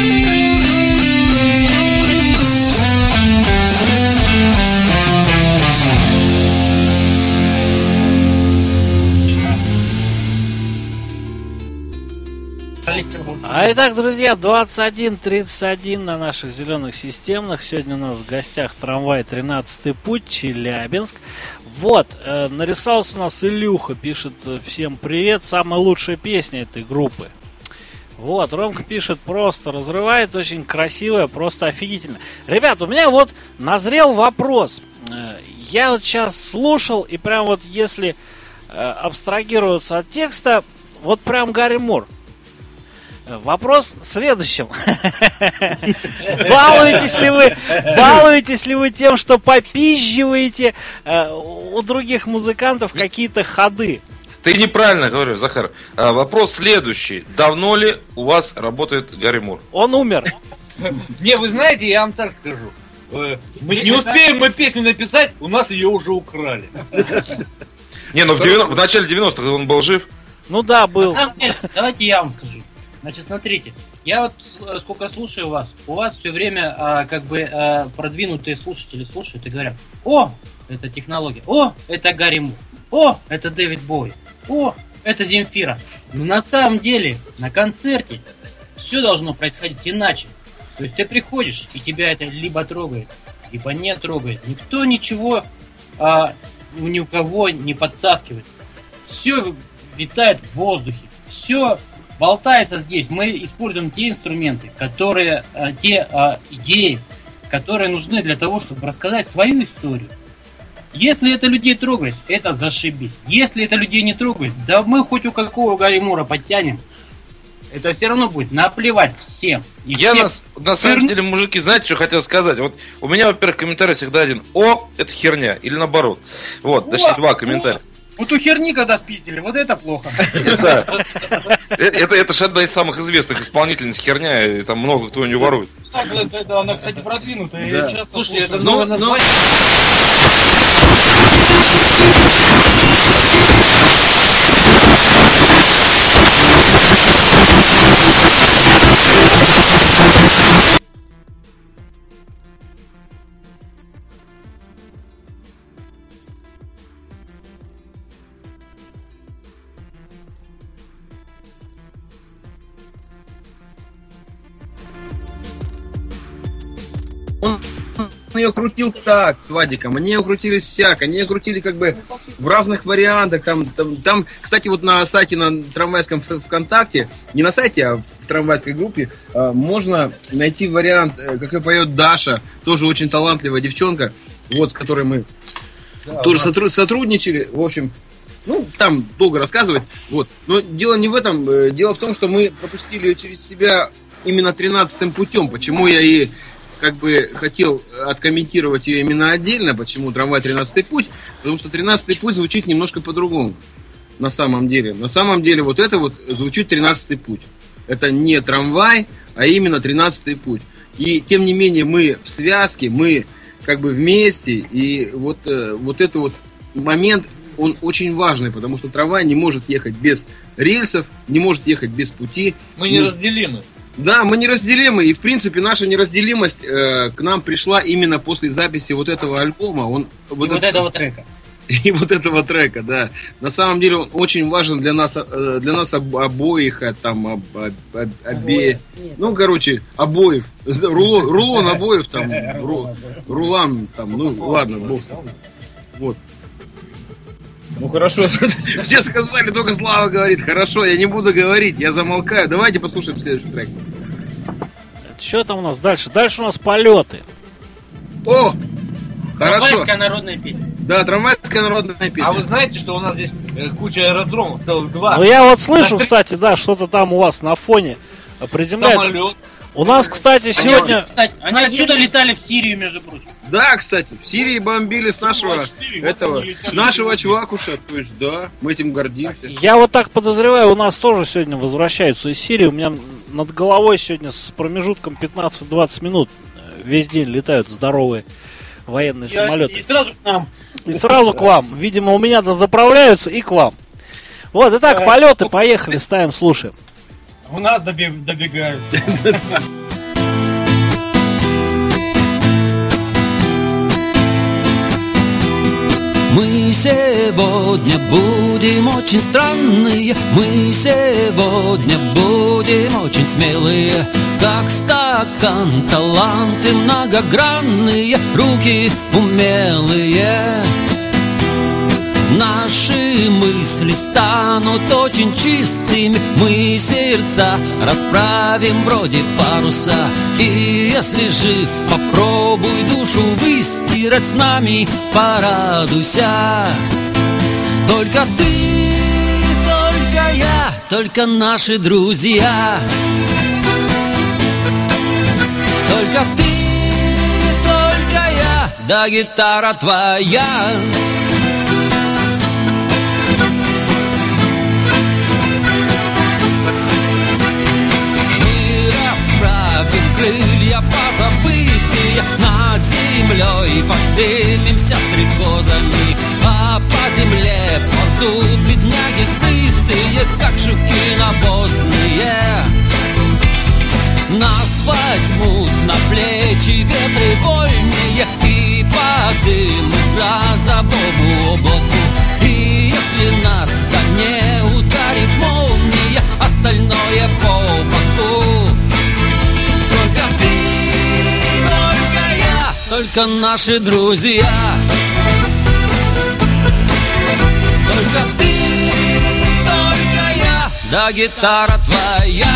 Speaker 2: А итак, друзья, двадцать один тридцать один на наших зеленых системах. Сегодня у нас в гостях трамвай тринадцатый путь, Челябинск. Вот, э, нарисовался у нас Илюха, пишет: всем привет, самая лучшая песня этой группы. Вот, Ромка пишет: просто разрывает, очень красивая, просто офигительно. Ребят, у меня вот назрел вопрос. Э, я вот сейчас слушал, и прям вот если э, абстрагироваться от текста, вот прям Гарри Мур. Вопрос в следующем. Балуетесь ли вы, балуетесь ли вы тем, что попизживаете э, у других музыкантов какие-то ходы?
Speaker 5: Ты неправильно говоришь, Захар. А, вопрос следующий. Давно ли у вас работает Гарри Мур?
Speaker 2: Он умер.
Speaker 6: Не, вы знаете, я вам так скажу. Э, Мы не успеем мы песню написать, у нас ее уже украли.
Speaker 5: Не, ну в, девяно- в начале девяностых он был жив.
Speaker 2: Ну да, был.
Speaker 4: На самом деле, давайте я вам скажу. Значит, смотрите, я вот с- сколько слушаю вас, у вас все время а, как бы а, продвинутые слушатели слушают и говорят: о, это технология, о, это Гарри Мур, о, это Дэвид Боуи, о, это Земфира. Но на самом деле на концерте все должно происходить иначе. То есть ты приходишь, и тебя это либо трогает, либо не трогает. Никто ничего а, ни у кого не подтаскивает. Все витает в воздухе, все болтается здесь. Мы используем те инструменты, которые, а, те а, идеи, которые нужны для того, чтобы рассказать свою историю. Если это людей трогает, это зашибись. Если это людей не трогает, да мы хоть у какого Гарри Мура подтянем, это все равно будет наплевать всем. И
Speaker 5: Я
Speaker 4: все
Speaker 5: на, на самом
Speaker 4: верну-
Speaker 5: деле, мужики, знаете, что хотел сказать? Вот у меня, во-первых, комментарий всегда один: о, это херня, или наоборот. Вот,
Speaker 4: О,
Speaker 5: точнее, два
Speaker 4: о,
Speaker 5: комментария.
Speaker 4: Вот у херни когда спиздили, вот это плохо.
Speaker 5: Да. Это, это же одна из самых известных исполнительниц херня, и там много кто у нее ворует.
Speaker 6: Так, это, это она, кстати, продвинутая.
Speaker 3: Да.
Speaker 6: Я часто
Speaker 3: Слушайте,
Speaker 6: слушаю.
Speaker 3: это
Speaker 6: Но-
Speaker 3: много
Speaker 6: но-
Speaker 3: названий. Он ее крутил так с Вадиком, они ее крутили сяк, они ее крутили как бы в разных вариантах. Там, там, там, кстати, вот на сайте, на трамвайском в- ВКонтакте, не на сайте, а в трамвайской группе, э, можно найти вариант, э, как ее поет Даша, тоже очень талантливая девчонка, вот, с которой мы тоже сотру- сотрудничали, в общем. Ну, там долго рассказывать, вот. Но дело не в этом, э, дело в том, что мы пропустили ее через себя именно тринадцатым путем, почему я и как бы хотел откомментировать ее именно отдельно, почему трамвай тринадцатый путь, потому что тринадцатый путь звучит немножко по-другому, на самом деле. На самом деле вот это вот звучит тринадцатый путь. Это не трамвай, а именно тринадцатый путь. И тем не менее мы в связке, мы как бы вместе, и вот, э, вот этот вот момент, он очень важный, потому что трамвай не может ехать без рельсов, не может ехать без пути.
Speaker 6: Мы неразделимы.
Speaker 3: Да, мы неразделимы, и в принципе наша неразделимость э, к нам пришла именно после записи вот этого альбома. Он,
Speaker 4: Вот, вот этого трека.
Speaker 3: И вот этого трека, да. На самом деле он очень важен для нас, э, для нас об- обоих, а, там, об, об- об- обе... ну, короче, обоев. Рулон, рулон обоев, там, ру- рулан, там, ну, ладно, бог. Вот. Ну хорошо, все сказали, только Слава говорит, хорошо, я не буду говорить, я замолкаю. Давайте послушаем следующий трек.
Speaker 2: Что там у нас дальше? Дальше у нас полеты.
Speaker 3: О, хорошо.
Speaker 4: Трамвайская народная песня.
Speaker 3: Да, трамвайская народная песня.
Speaker 6: А вы знаете, что у нас здесь э, куча аэродромов, целых два.
Speaker 2: Ну я вот слышу, кстати, да, что-то там у вас на фоне приземляется.
Speaker 6: Самолет.
Speaker 2: У нас, кстати, сегодня...
Speaker 4: Кстати, они отсюда летали в Сирию, между прочим.
Speaker 3: Да, кстати, в Сирии бомбили с нашего
Speaker 6: двадцать четыре, вот
Speaker 3: этого,
Speaker 6: они летали
Speaker 3: с нашего
Speaker 6: в Сирию.
Speaker 3: чувакуша, то есть, да, мы этим гордимся.
Speaker 2: Я вот так подозреваю, у нас тоже сегодня возвращаются из Сирии. У меня над головой сегодня с промежутком пятнадцать-двадцать минут весь день летают здоровые военные
Speaker 4: И-
Speaker 2: самолеты.
Speaker 4: И сразу к нам.
Speaker 2: И сразу к вам. Видимо, у меня-то заправляются и к вам. Вот, итак,
Speaker 4: Да.
Speaker 2: полеты, поехали, ставим, слушаем.
Speaker 4: У нас добе- добегают.
Speaker 7: Мы сегодня будем очень странные, мы сегодня будем очень смелые, как стакан, таланты многогранные, руки умелые. Наши мысли станут очень чистыми, мы сердца расправим вроде паруса. И если жив, попробуй душу выстирать с нами, порадуйся. Только ты, только я, только наши друзья. Только ты, только я, да гитара твоя. Крылья позабытые над землей, поднимемся стрекозами, а по земле ползут бедняги сытые, как жуки навозные. Нас возьмут на плечи ветры вольнее и подымут грозовому облаку. И если нас да не ударит молния, остальное по боку. Только ты, только я, только наши друзья. Только ты, только я, да гитара твоя.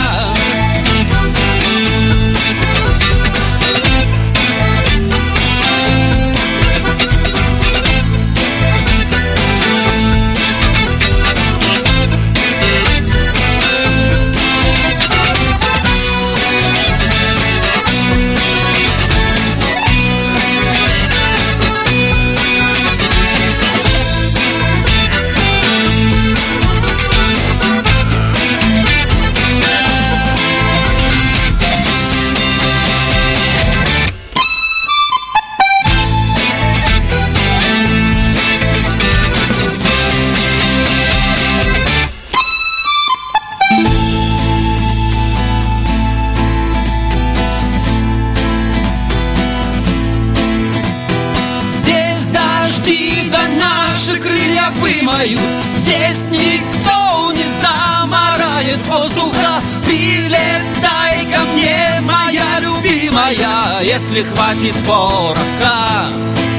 Speaker 7: Здесь никто не замарает воздуха. Прилетай ко мне, моя любимая, если хватит пороха.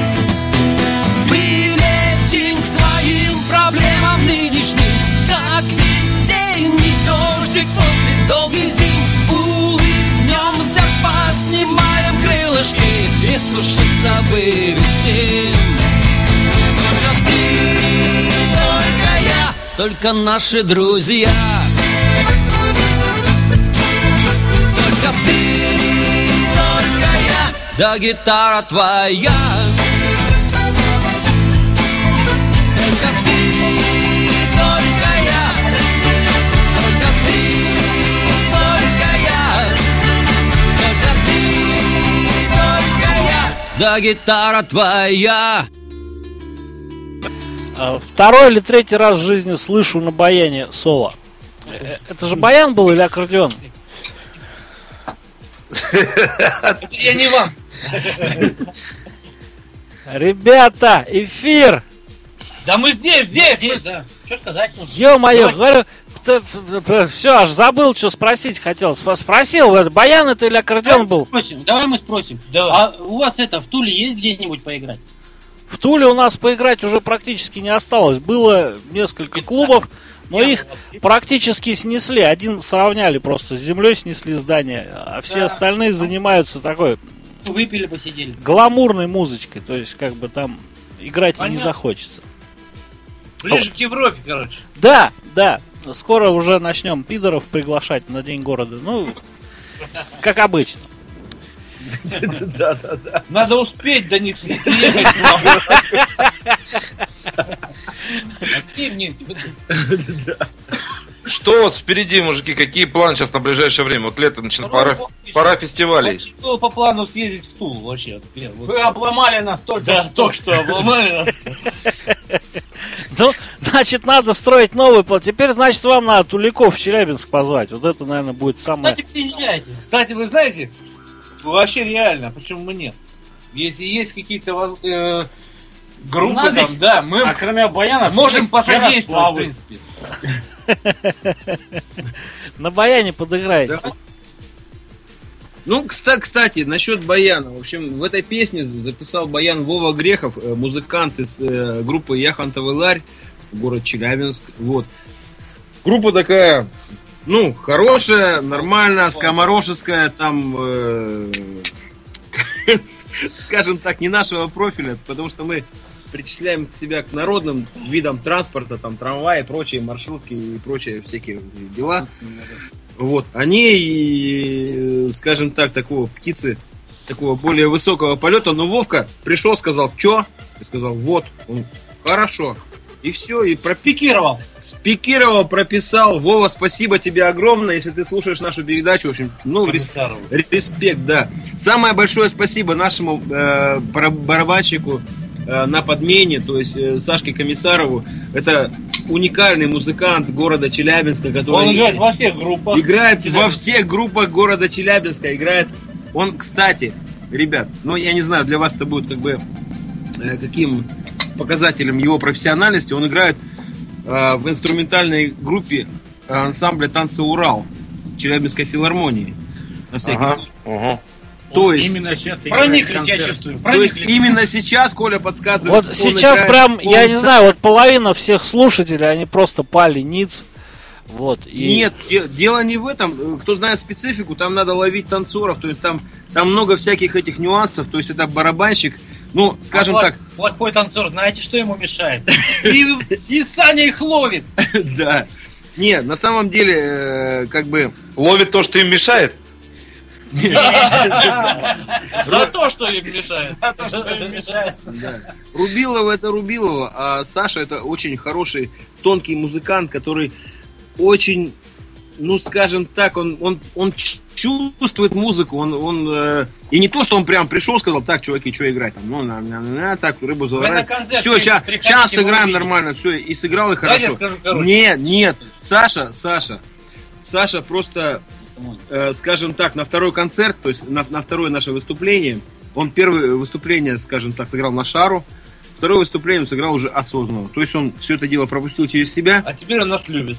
Speaker 7: Прилетим к своим проблемам нынешним, как весенний дождик после долгих зим. Улыбнемся, поснимаем крылышки и сушиться вывесим. Только ты, только я, только наши друзья. Только ты, только я, да гитара твоя. Только ты, только я, только ты, только я, только ты, только я, да гитара твоя.
Speaker 2: Второй или третий раз в жизни слышу на баяне соло. Это же баян был или аккордеон?
Speaker 4: Это я не вам.
Speaker 2: Ребята, эфир!
Speaker 4: Да мы здесь, здесь, здесь, да. Что сказать нужно?
Speaker 2: Ё-моё, говорю, все, аж забыл, что спросить хотел. Спросил, баян это или аккордеон был?
Speaker 4: Спросим, давай мы спросим.
Speaker 6: Давай.
Speaker 4: А у вас это в Туле есть где-нибудь поиграть?
Speaker 2: В Туле у нас поиграть уже практически не осталось. Было несколько клубов, но их практически снесли. Один сравняли просто с землей, снесли здание, а все
Speaker 4: Да.
Speaker 2: остальные занимаются такой
Speaker 4: Выпили, посидели.
Speaker 2: гламурной музычкой. То есть, как бы там играть и не
Speaker 4: Понятно.
Speaker 2: захочется.
Speaker 6: Ближе к Европе, короче.
Speaker 2: Да, да. Скоро уже начнем пидоров приглашать на День города. Ну, как обычно.
Speaker 3: Да, да, да.
Speaker 6: Надо успеть до них съехать.
Speaker 4: А с кем нет?
Speaker 5: Что у вас впереди, мужики? Какие планы сейчас на ближайшее время? Вот лето начинает, пора, пора фестивалей.
Speaker 6: Что по плану съездить в Тулу вообще? Вот.
Speaker 4: Вы обломали нас только
Speaker 6: Да,
Speaker 4: что.
Speaker 6: только что обломали нас.
Speaker 2: Ну, значит, надо строить новый план. Теперь, значит, вам надо Туликов в Челябинск позвать. Вот это, наверное, будет самое...
Speaker 4: Кстати, приезжайте.
Speaker 6: Кстати, вы знаете, вообще реально, почему мы нет? Если есть какие-то воз- э, группы
Speaker 4: Надо
Speaker 6: там,
Speaker 4: с-
Speaker 6: да, мы
Speaker 4: А кроме Баяна,
Speaker 6: можем
Speaker 4: есть
Speaker 6: посодействовать, в
Speaker 4: Ярославль.
Speaker 6: принципе.
Speaker 2: На баяне подыграете.
Speaker 3: Да. Ну, кста- кстати, насчет баяна. В общем, в этой песне записал баян Вова Грехов, э, музыкант из э, группы Яхонтовый Ларь, город Челябинск. Вот. Группа такая, ну, хорошая, нормальная, скоморошеская, там, э, скажем так, не нашего профиля, потому что мы причисляем себя к народным видам транспорта, там, трамваи, прочие маршрутки и прочие всякие дела. Вот, они, скажем так, такого птицы, такого более высокого полета, но Вовка пришел, сказал, чё? Я сказал, вот, он, хорошо. И все, и
Speaker 4: Пропикировал.
Speaker 3: спикировал, прописал. Вова, спасибо тебе огромное, если ты слушаешь нашу передачу. В общем, ну, рес-
Speaker 6: Комиссарову.
Speaker 3: респект, да. Самое большое спасибо нашему э, бар- барабанщику э, на подмене, то есть э, Сашке Комиссарову. Это уникальный музыкант города Челябинска, который
Speaker 6: Он играет во всех группах.
Speaker 3: играет
Speaker 6: Челябинска.
Speaker 3: во всех группах города Челябинска. Играет. Он, кстати, ребят, ну я не знаю, для вас это будет как бы э, каким показателем его профессиональности. Он играет э, в инструментальной группе э, ансамбля «Танцы Урал» Челябинской филармонии. На всякий
Speaker 5: Ага,
Speaker 3: случай.
Speaker 5: ага.
Speaker 3: То есть,
Speaker 6: Именно сейчас
Speaker 4: Прониклись, я чувствую.
Speaker 3: то есть
Speaker 4: Прониклись.
Speaker 3: именно сейчас Коля подсказывает.
Speaker 2: Вот
Speaker 3: он
Speaker 2: сейчас
Speaker 3: играет
Speaker 2: прям,
Speaker 3: в
Speaker 2: я не
Speaker 3: полном
Speaker 2: знаю, вот половина всех слушателей, они просто пали ниц. Вот. И...
Speaker 3: Нет, де- дело не в этом. Кто знает специфику, там надо ловить танцоров, то есть там, там много всяких этих нюансов, то есть это барабанщик, ну, скажем
Speaker 4: А
Speaker 3: так,
Speaker 4: плох- Плохой танцор, знаете, что ему мешает? И, и Саня их ловит.
Speaker 3: да. Не, на самом деле, э, как бы,
Speaker 5: Ловит то, что им мешает?
Speaker 6: За то, что им мешает.
Speaker 4: А то, что им мешает.
Speaker 3: Рубилова это Рубилова, а Саша это очень хороший, тонкий музыкант, который очень, ну, скажем так, он, он, он ч- чувствует музыку, он, он э, и не то, что он прям пришел, сказал, так, чуваки, что играть, там, ну, на, на, на, так, рыбу заварать,
Speaker 4: на концерт
Speaker 3: все,
Speaker 4: при-
Speaker 3: сейчас,
Speaker 4: приходите,
Speaker 3: сейчас
Speaker 4: вы
Speaker 3: сыграем
Speaker 4: увидите.
Speaker 3: нормально, все, и сыграл, и
Speaker 6: Давайте
Speaker 3: хорошо.
Speaker 6: я скажу короче.
Speaker 3: Нет, нет, Саша, Саша, Саша просто, э, скажем так, на второй концерт, то есть на, на второе наше выступление, он первое выступление, скажем так, сыграл на шару, второе выступление он сыграл уже осознанно, то есть он все это дело пропустил через себя.
Speaker 6: А теперь он нас любит.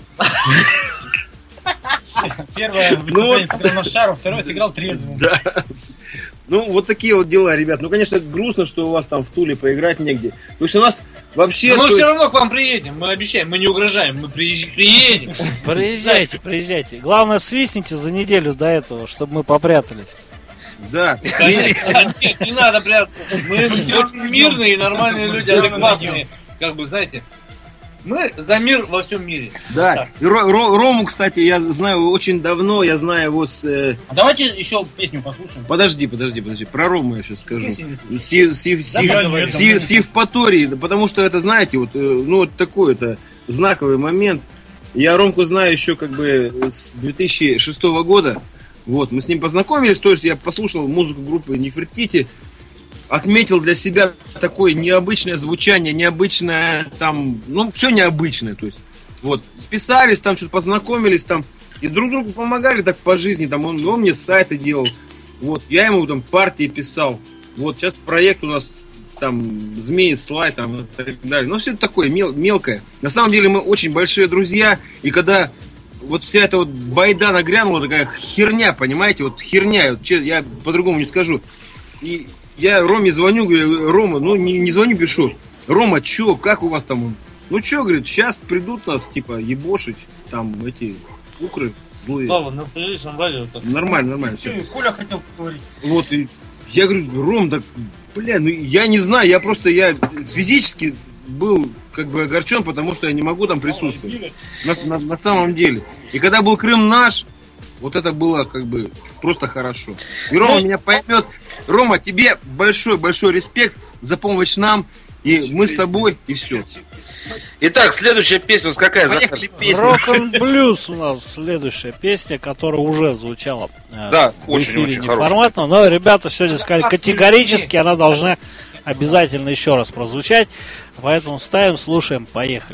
Speaker 4: Первое выступление сыграл на шару, второе сыграл трезвым.
Speaker 3: Да. Ну, вот такие вот дела, ребят. Ну, конечно, грустно, что у вас там в Туле поиграть негде. То есть у нас вообще...
Speaker 6: Но мы
Speaker 3: то
Speaker 6: все
Speaker 3: есть-
Speaker 6: равно к вам приедем, мы обещаем, мы не угрожаем, мы приезж- приедем.
Speaker 2: Приезжайте, приезжайте. Главное, свистните за неделю до этого, чтобы мы попрятались.
Speaker 3: Да.
Speaker 6: Конечно, нет, не надо прятаться. Мы все очень мирные и нормальные люди, адекватные. Как бы, знаете, мы за мир во всем мире.
Speaker 3: Да. И Ро- Ро- Рому, кстати, я знаю очень давно, я знаю его с... э,
Speaker 4: А давайте еще песню послушаем.
Speaker 3: Подожди, подожди, подожди. Про Рому я сейчас скажу.
Speaker 4: Если не
Speaker 3: С, Ев- с, Ев- с,
Speaker 4: Да,
Speaker 3: Ев-
Speaker 4: давай,
Speaker 3: с,
Speaker 4: давай.
Speaker 3: Ев- с Евпаторией, да, потому что это, знаете, вот, э, ну, вот такой это знаковый момент. Я Ромку знаю еще как бы с две тысячи шестого года. Вот, мы с ним познакомились, то есть я послушал музыку группы Нефертити, отметил для себя такое необычное звучание, необычное там, ну, все необычное, то есть, вот, списались, там что-то познакомились, там, и друг другу помогали так по жизни, там, он, он мне сайты делал, вот, я ему там партии писал, вот, сейчас проект у нас, там, Змеи, Слай, там, и так далее, ну, все это такое мел- мелкое, на самом деле мы очень большие друзья, и когда вот вся эта вот байда нагрянула, такая херня, понимаете, вот херня, вот, че- я по-другому не скажу, и я Роме звоню, говорю, Рома, ну не, не звоню, пишу. Рома, чё, как у вас там? Ну чё, говорит, сейчас придут нас, типа, ебошить, там, эти укры злые.
Speaker 6: Слава, на приличном радио. так.
Speaker 3: Нормально, нормально.
Speaker 4: Чё,
Speaker 3: Всё.
Speaker 4: и Коля хотел поговорить.
Speaker 3: Вот, и я говорю, Ром, да, бля, ну я не знаю, я просто, я физически был, как бы, огорчен, потому что я не могу там присутствовать. На, на- на самом деле. И когда был Крым наш, вот это было, как бы, просто хорошо. И Рома меня поймет. Рома, тебе большой-большой респект за помощь нам. И мы с тобой, и все.
Speaker 5: Итак, следующая песня у нас какая?
Speaker 3: Поехали, песня.
Speaker 2: Рок-н-блюз у нас следующая песня, которая уже звучала э,
Speaker 5: Да,
Speaker 2: в эфире
Speaker 5: очень-очень
Speaker 2: неформатно. Но ребята сегодня сказали категорически, она должна обязательно еще раз прозвучать. Поэтому ставим, слушаем, поехали.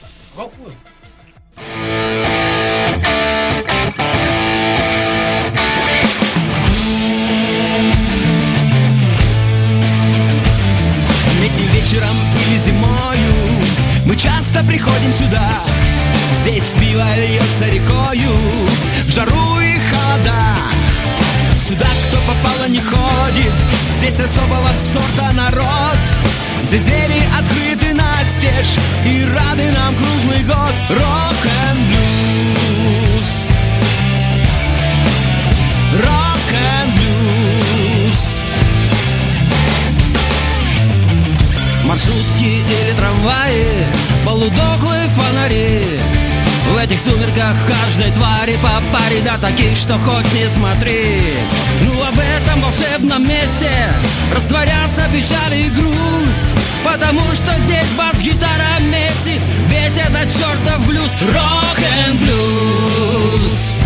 Speaker 8: Летним вечером или зимою мы часто приходим сюда. Здесь пиво льется рекою в жару и холода. Сюда кто попало не ходит, здесь особого сорта народ. Здесь двери открыты настежь и рады нам круглый год. Рок-н-блюз, рок-н-блюз. Маршрутки или трамваи, полудохлые фонари. В этих сумерках каждой твари по паре, да таких, что хоть не смотри. Ну об этом волшебном месте растворятся печаль и грусть, потому что здесь бас-гитара месит весь этот чертов блюз. Рок-н-блюз,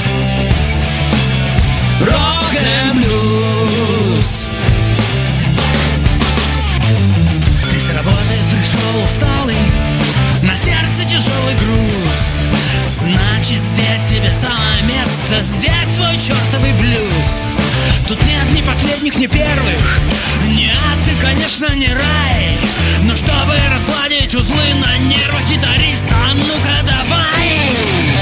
Speaker 8: рок-н-блюз. Ты с работы пришел усталый, на сердце тяжелый груз. Значит, здесь тебе самое место, здесь твой чертовый блюз. Тут нет ни последних, ни первых, ни ад и, конечно, не рай. Но чтобы разгладить узлы на нервах гитариста, а ну-ка давай!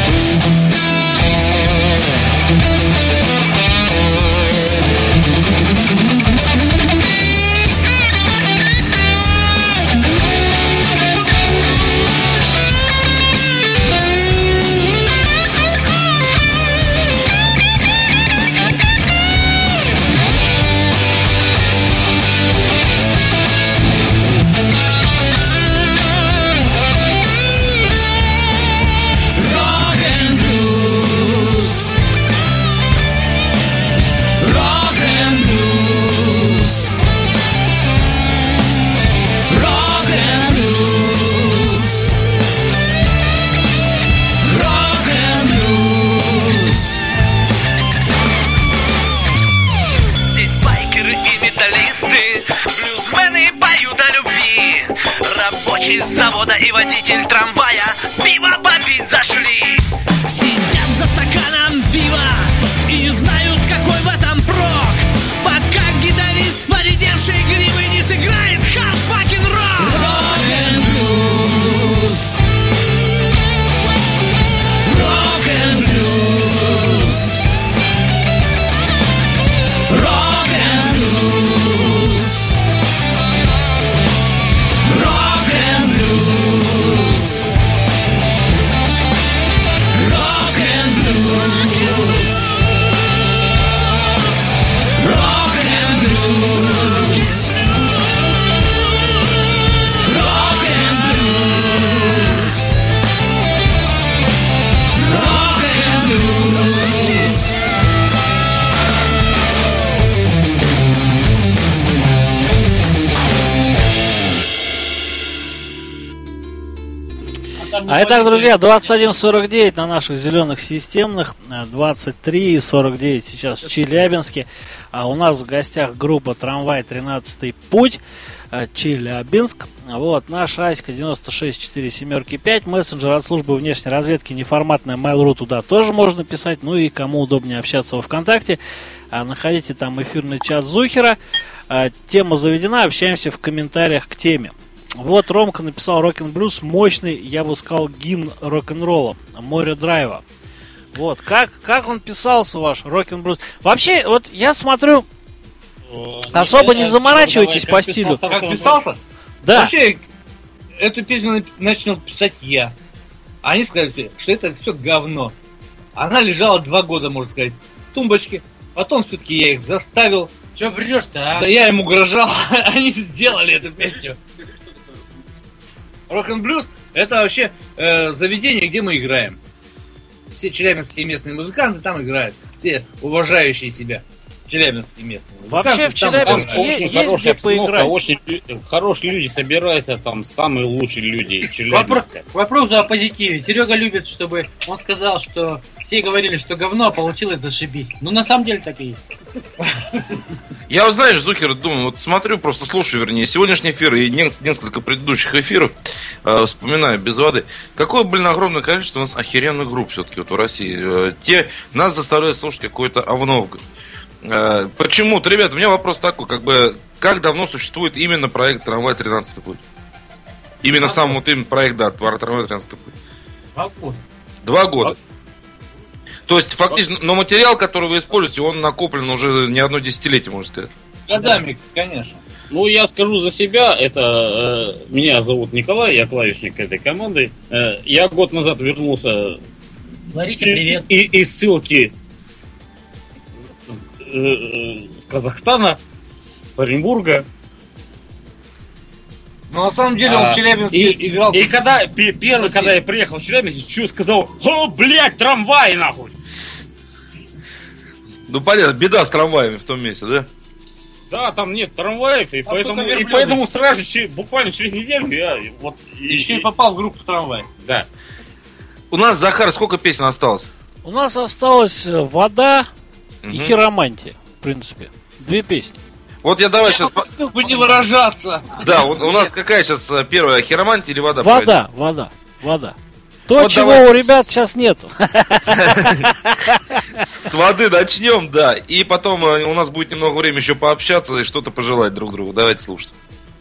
Speaker 8: Рабочий с завода и водитель трамвая пиво попить зашли. Сидят за стаканом пива и не знают, какой в этом прок, пока гитарист, поредевший гривы, не сыграет hard fucking rock. Рок-н-блюз, рок-н-блюз, рок-н-блюз, рок-н-блюз, рок-н-блюз, рок-н-блюз, рок-н-блюз, рок-н-блюз.
Speaker 2: А итак, друзья, двадцать один сорок девять на наших зеленых системных, двадцать три сорок девять сейчас в Челябинске. А у нас в гостях группа «Трамвай», тринадцатый путь, Челябинск. Вот, наш Аська девяносто шесть четыре семерки пять, мессенджер от службы внешней разведки неформатная Mail.ru, туда тоже можно писать. Ну и кому удобнее общаться во ВКонтакте, находите там эфирный чат Зухера. Тема заведена, общаемся в комментариях к теме. Вот Ромка написал: рок-н-блюз мощный, я бы сказал, гимн рок-н-ролла, море драйва. Вот, как, как он писался, ваш рок-н-блюз? Вообще, вот я смотрю, особо не заморачивайтесь по стилю.
Speaker 6: Как писался?
Speaker 2: Да.
Speaker 6: Вообще, эту песню начал писать я. Они сказали, что это все говно. Она лежала два года, можно сказать, в тумбочке. Потом все-таки я их заставил.
Speaker 4: Че врешь-то, а?
Speaker 6: Да я им угрожал, они сделали эту песню. Рок-н-блюз — это вообще э, заведение, где мы играем. Все челябинские местные музыканты там играют. Все уважающие себя. Челябинске местные.
Speaker 2: Вообще в
Speaker 6: Там- там-
Speaker 2: Челябинске
Speaker 6: там
Speaker 2: е-
Speaker 6: очень
Speaker 2: есть
Speaker 6: хорошая
Speaker 2: где
Speaker 6: обстановка,
Speaker 2: поиграть.
Speaker 6: Очень лю- хорошие люди собираются, там самые лучшие люди
Speaker 4: Вопрос,
Speaker 6: Челябинска.
Speaker 4: к вопросу о позитиве. Серега любит, чтобы он сказал, что все говорили, что говно, а получилось зашибись. Ну, на самом деле так и есть.
Speaker 5: Я вот, знаешь, Зухер, думаю, вот смотрю, просто слушаю, вернее, сегодняшний эфир и не- несколько предыдущих эфиров, э, вспоминаю без воды. Какое, блин, огромное количество у нас охеренных групп все-таки вот в России. Э, те нас заставляют слушать какое-то овно. Э, почему-то, ребята, у меня вопрос такой, как бы, как давно существует именно проект «Трамвай тринадцатый путь»? Именно сам вот именно проект, да, «Трамвай тринадцатый путь».
Speaker 4: Два года.
Speaker 5: Два года. То есть, фактически, но материал, который вы используете, он накоплен уже не одно десятилетие, можно сказать.
Speaker 6: Годами, конечно.
Speaker 9: Ну, я скажу за себя, это э, меня зовут Николай, я клавишник этой команды. Э, я год назад вернулся
Speaker 4: Ларисе, привет.
Speaker 9: и- из ссылки с, э, с Казахстана, с Оренбурга.
Speaker 6: Но на самом деле он
Speaker 9: А,
Speaker 6: в Челябинске
Speaker 9: и,
Speaker 6: играл.
Speaker 9: И когда пе- первый, когда я приехал в Челябинск, чуть сказал: о, блядь, трамвай, нахуй!
Speaker 5: Ну, понятно, беда с трамваями в том месте, да?
Speaker 9: Да, там нет трамваев, и
Speaker 6: Там
Speaker 9: поэтому,
Speaker 6: только
Speaker 9: и
Speaker 6: верблюды.
Speaker 9: поэтому сразу, че- буквально через неделю я вот...
Speaker 6: Еще и попал в группу «Трамвай».
Speaker 9: Да.
Speaker 5: У нас, Захар, сколько песен осталось?
Speaker 2: У нас осталась э, «Вода» и
Speaker 5: Мгм.
Speaker 2: «Хиромантия», в принципе. Две песни.
Speaker 5: Вот я давай сейчас...
Speaker 6: Попросил бы не выражаться.
Speaker 5: Да, у, у нас какая сейчас э, первая, хиромантия или вода?
Speaker 2: Вода, вода, вода. То,
Speaker 5: Вот
Speaker 2: чего
Speaker 5: давайте
Speaker 2: у ребят сейчас нету.
Speaker 5: С воды начнем, да. И потом э, у нас будет немного времени еще пообщаться и что-то пожелать друг другу. Давайте слушать.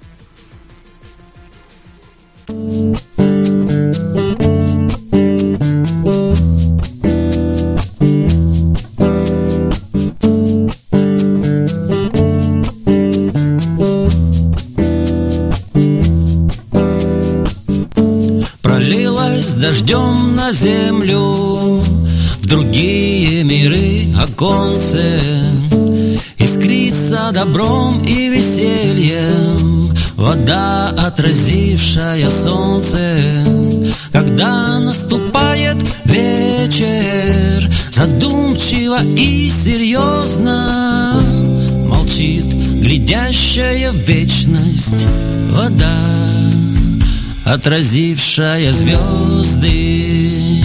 Speaker 7: Пролилась дождем на землю, в другие миры оконце. Искрится добром и весельем вода, отразившая солнце. Когда наступает вечер, задумчиво и серьезно молчит глядящая в вечность вода, отразившая звезды.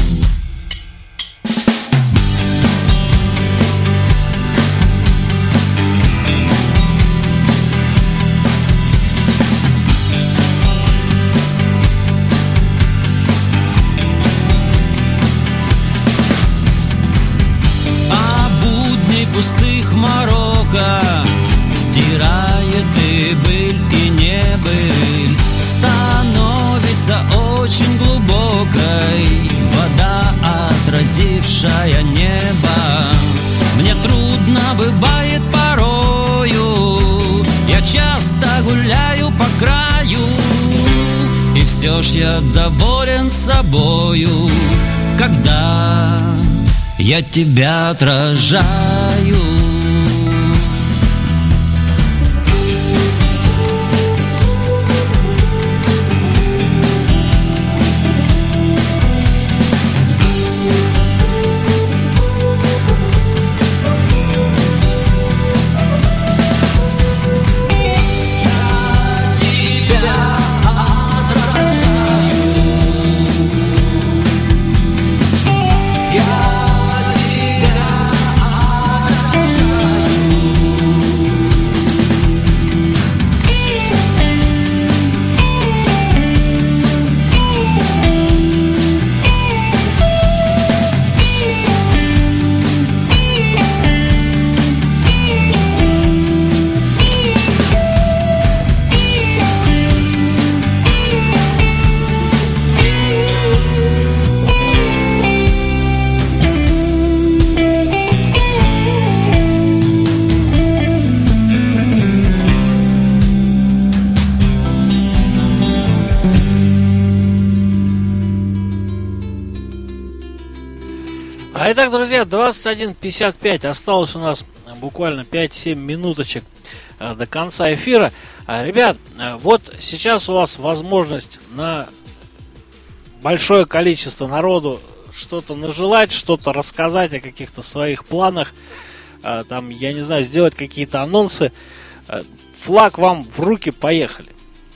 Speaker 7: А будни пустых Марокко стирает и быль, и небыль, становится очень глубокой вода, отразившая небо. Мне трудно бывает порою, я часто гуляю по краю, и все ж я доволен собою, когда я тебя отражаю.
Speaker 2: А итак, друзья, двадцать один пятьдесят пять. Осталось у нас буквально пять-семь минуточек э, до конца эфира. А, ребят, э, вот сейчас у вас возможность на большое количество народу что-то нажелать, что-то рассказать о каких-то своих планах. э, там, я не знаю, сделать какие-то анонсы, э, флаг вам в руки, поехали.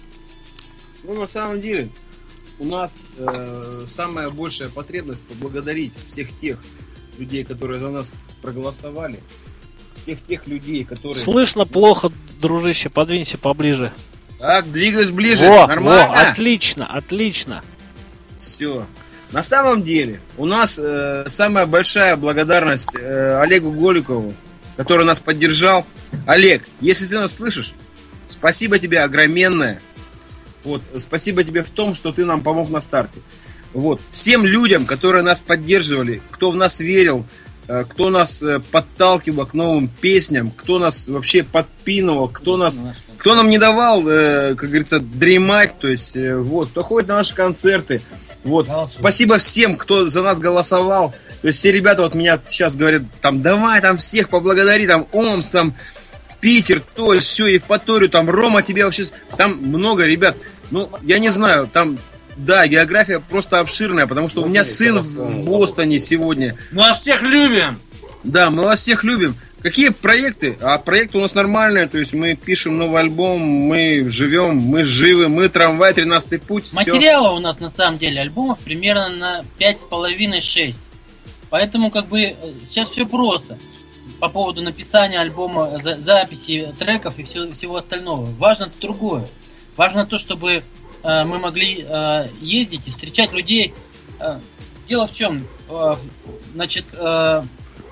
Speaker 3: Ну, на самом деле, у нас э, самая большая потребность поблагодарить всех тех людей, которые за нас проголосовали, всех тех людей, которые...
Speaker 2: Слышно плохо, дружище, подвинься поближе.
Speaker 3: Так, двигаюсь ближе,
Speaker 2: Во,
Speaker 3: нормально?
Speaker 2: во, отлично, отлично.
Speaker 3: Все. На самом деле, у нас э, самая большая благодарность э, Олегу Голикову, который нас поддержал. Олег, если ты нас слышишь, спасибо тебе огроменное. Вот, спасибо тебе в том, что ты нам помог на старте. Вот. Всем людям, которые нас поддерживали, кто в нас верил, э, кто нас э, подталкивал к новым песням, кто нас вообще подпинывал, кто нас, кто нам не давал, э, как говорится, дремать, то есть, э, вот, кто ходит на наши концерты. Вот. Спасибо всем, кто за нас голосовал. То есть все ребята вот меня сейчас говорят, там, давай там всех поблагодари, там, Омск, там, Питер, то есть все, Евпаторию, там, Рома, тебе вообще... Там много ребят. Ну, я не знаю, там, да, география просто обширная, потому что у меня сын в Бостоне сегодня.
Speaker 6: Мы вас всех любим!
Speaker 3: Да, мы вас всех любим. Какие проекты? А проекты у нас нормальные, то есть мы пишем новый альбом, мы живем, мы живы, мы трамвай, тринадцатый путь.
Speaker 4: Материала у нас на самом деле альбомов примерно на пять с половиной - шесть. Поэтому как бы сейчас все просто. По поводу написания альбома, за, записи треков и все, всего остального. Важно другое. Важно то, чтобы э, мы могли э, ездить и встречать людей. Э, дело в чем? Э, значит, э,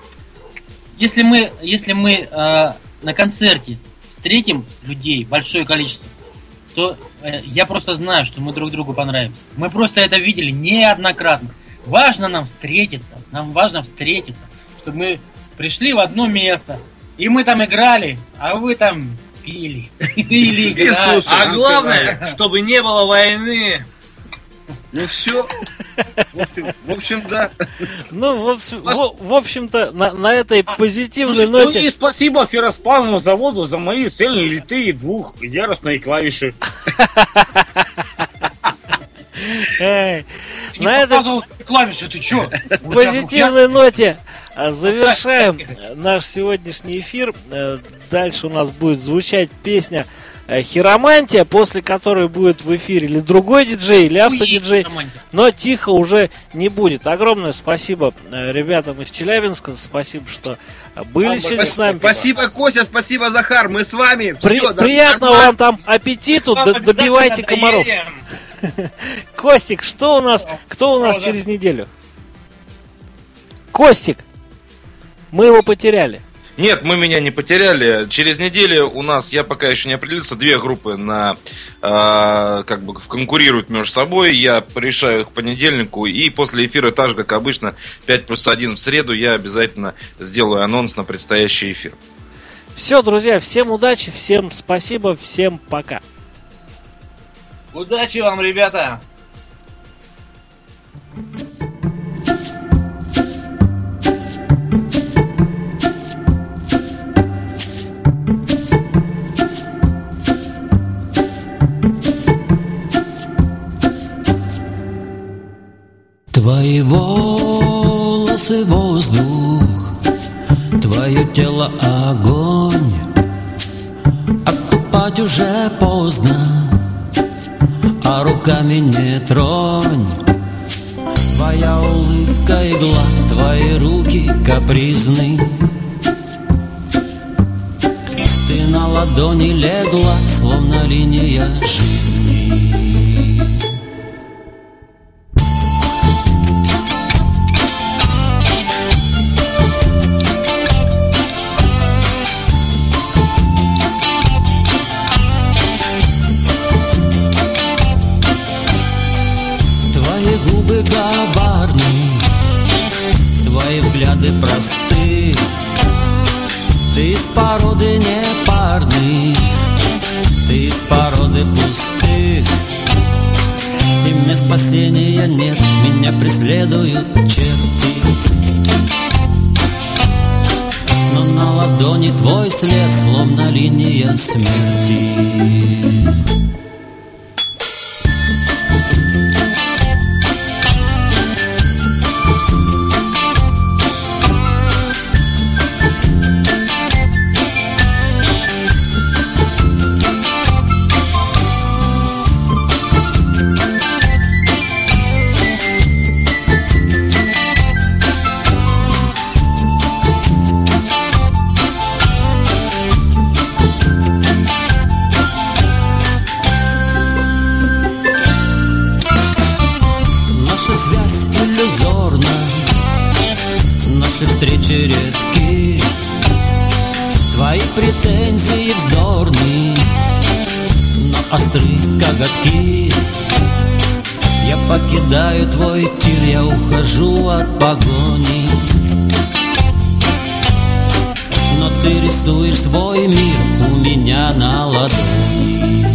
Speaker 4: если мы, если мы э, на концерте встретим людей, большое количество, то э, я просто знаю, что мы друг другу понравимся. Мы просто это видели неоднократно. Важно нам встретиться. Нам важно встретиться, чтобы мы пришли в одно место, и мы там играли, а вы там пили. Или играли.
Speaker 6: А главное, чтобы не было войны.
Speaker 3: Ну все. В общем, в общем, да.
Speaker 2: Ну, в, общем, в, в общем-то, на, на этой позитивной ноте...
Speaker 9: Ну и спасибо ферроспалному заводу за мои цельно литые двухъярусные клавиши.
Speaker 2: Эй,
Speaker 4: Не
Speaker 2: на этой
Speaker 4: показывал клавиши, ты чё?
Speaker 2: позитивной ноте завершаем наш сегодняшний эфир. Дальше у нас будет звучать песня «Хиромантия», после которой будет в эфире или другой диджей, или автодиджей, но тихо уже не будет. Огромное спасибо ребятам из Челябинска, спасибо, что были сегодня с нами.
Speaker 3: Спасибо, Костя, спасибо, Захар, мы с вами.
Speaker 2: При,
Speaker 3: Всё,
Speaker 2: приятного
Speaker 3: да,
Speaker 2: вам там аппетиту, д- добивайте комаров. Костик, что у нас, кто у нас через неделю? Костик, мы его потеряли.
Speaker 5: Нет, мы меня не потеряли. Через неделю у нас, я пока еще не определился, две группы на э, как бы конкурируют между собой. Я решаю их к понедельнику. И после эфира, так же как обычно, пять плюс один в среду, я обязательно сделаю анонс на предстоящий эфир.
Speaker 2: Все, друзья, всем удачи, всем спасибо, всем пока.
Speaker 6: Удачи вам, ребята!
Speaker 7: Твои волосы воздух, твое тело огонь. Отступать уже поздно, а руками не тронь. Твоя улыбка игла, твои руки капризны. Ты на ладони легла, словно линия жизни. Губы коварны, твои взгляды просты. Ты из породы непарный, ты из породы пустых. И мне спасения нет, меня преследуют черти. Но на ладони твой след, словно линия смерти. Наши встречи редки, твои претензии вздорны, но остры коготки. Я покидаю твой тир, я ухожу от погони, но ты рисуешь свой мир у меня на ладони.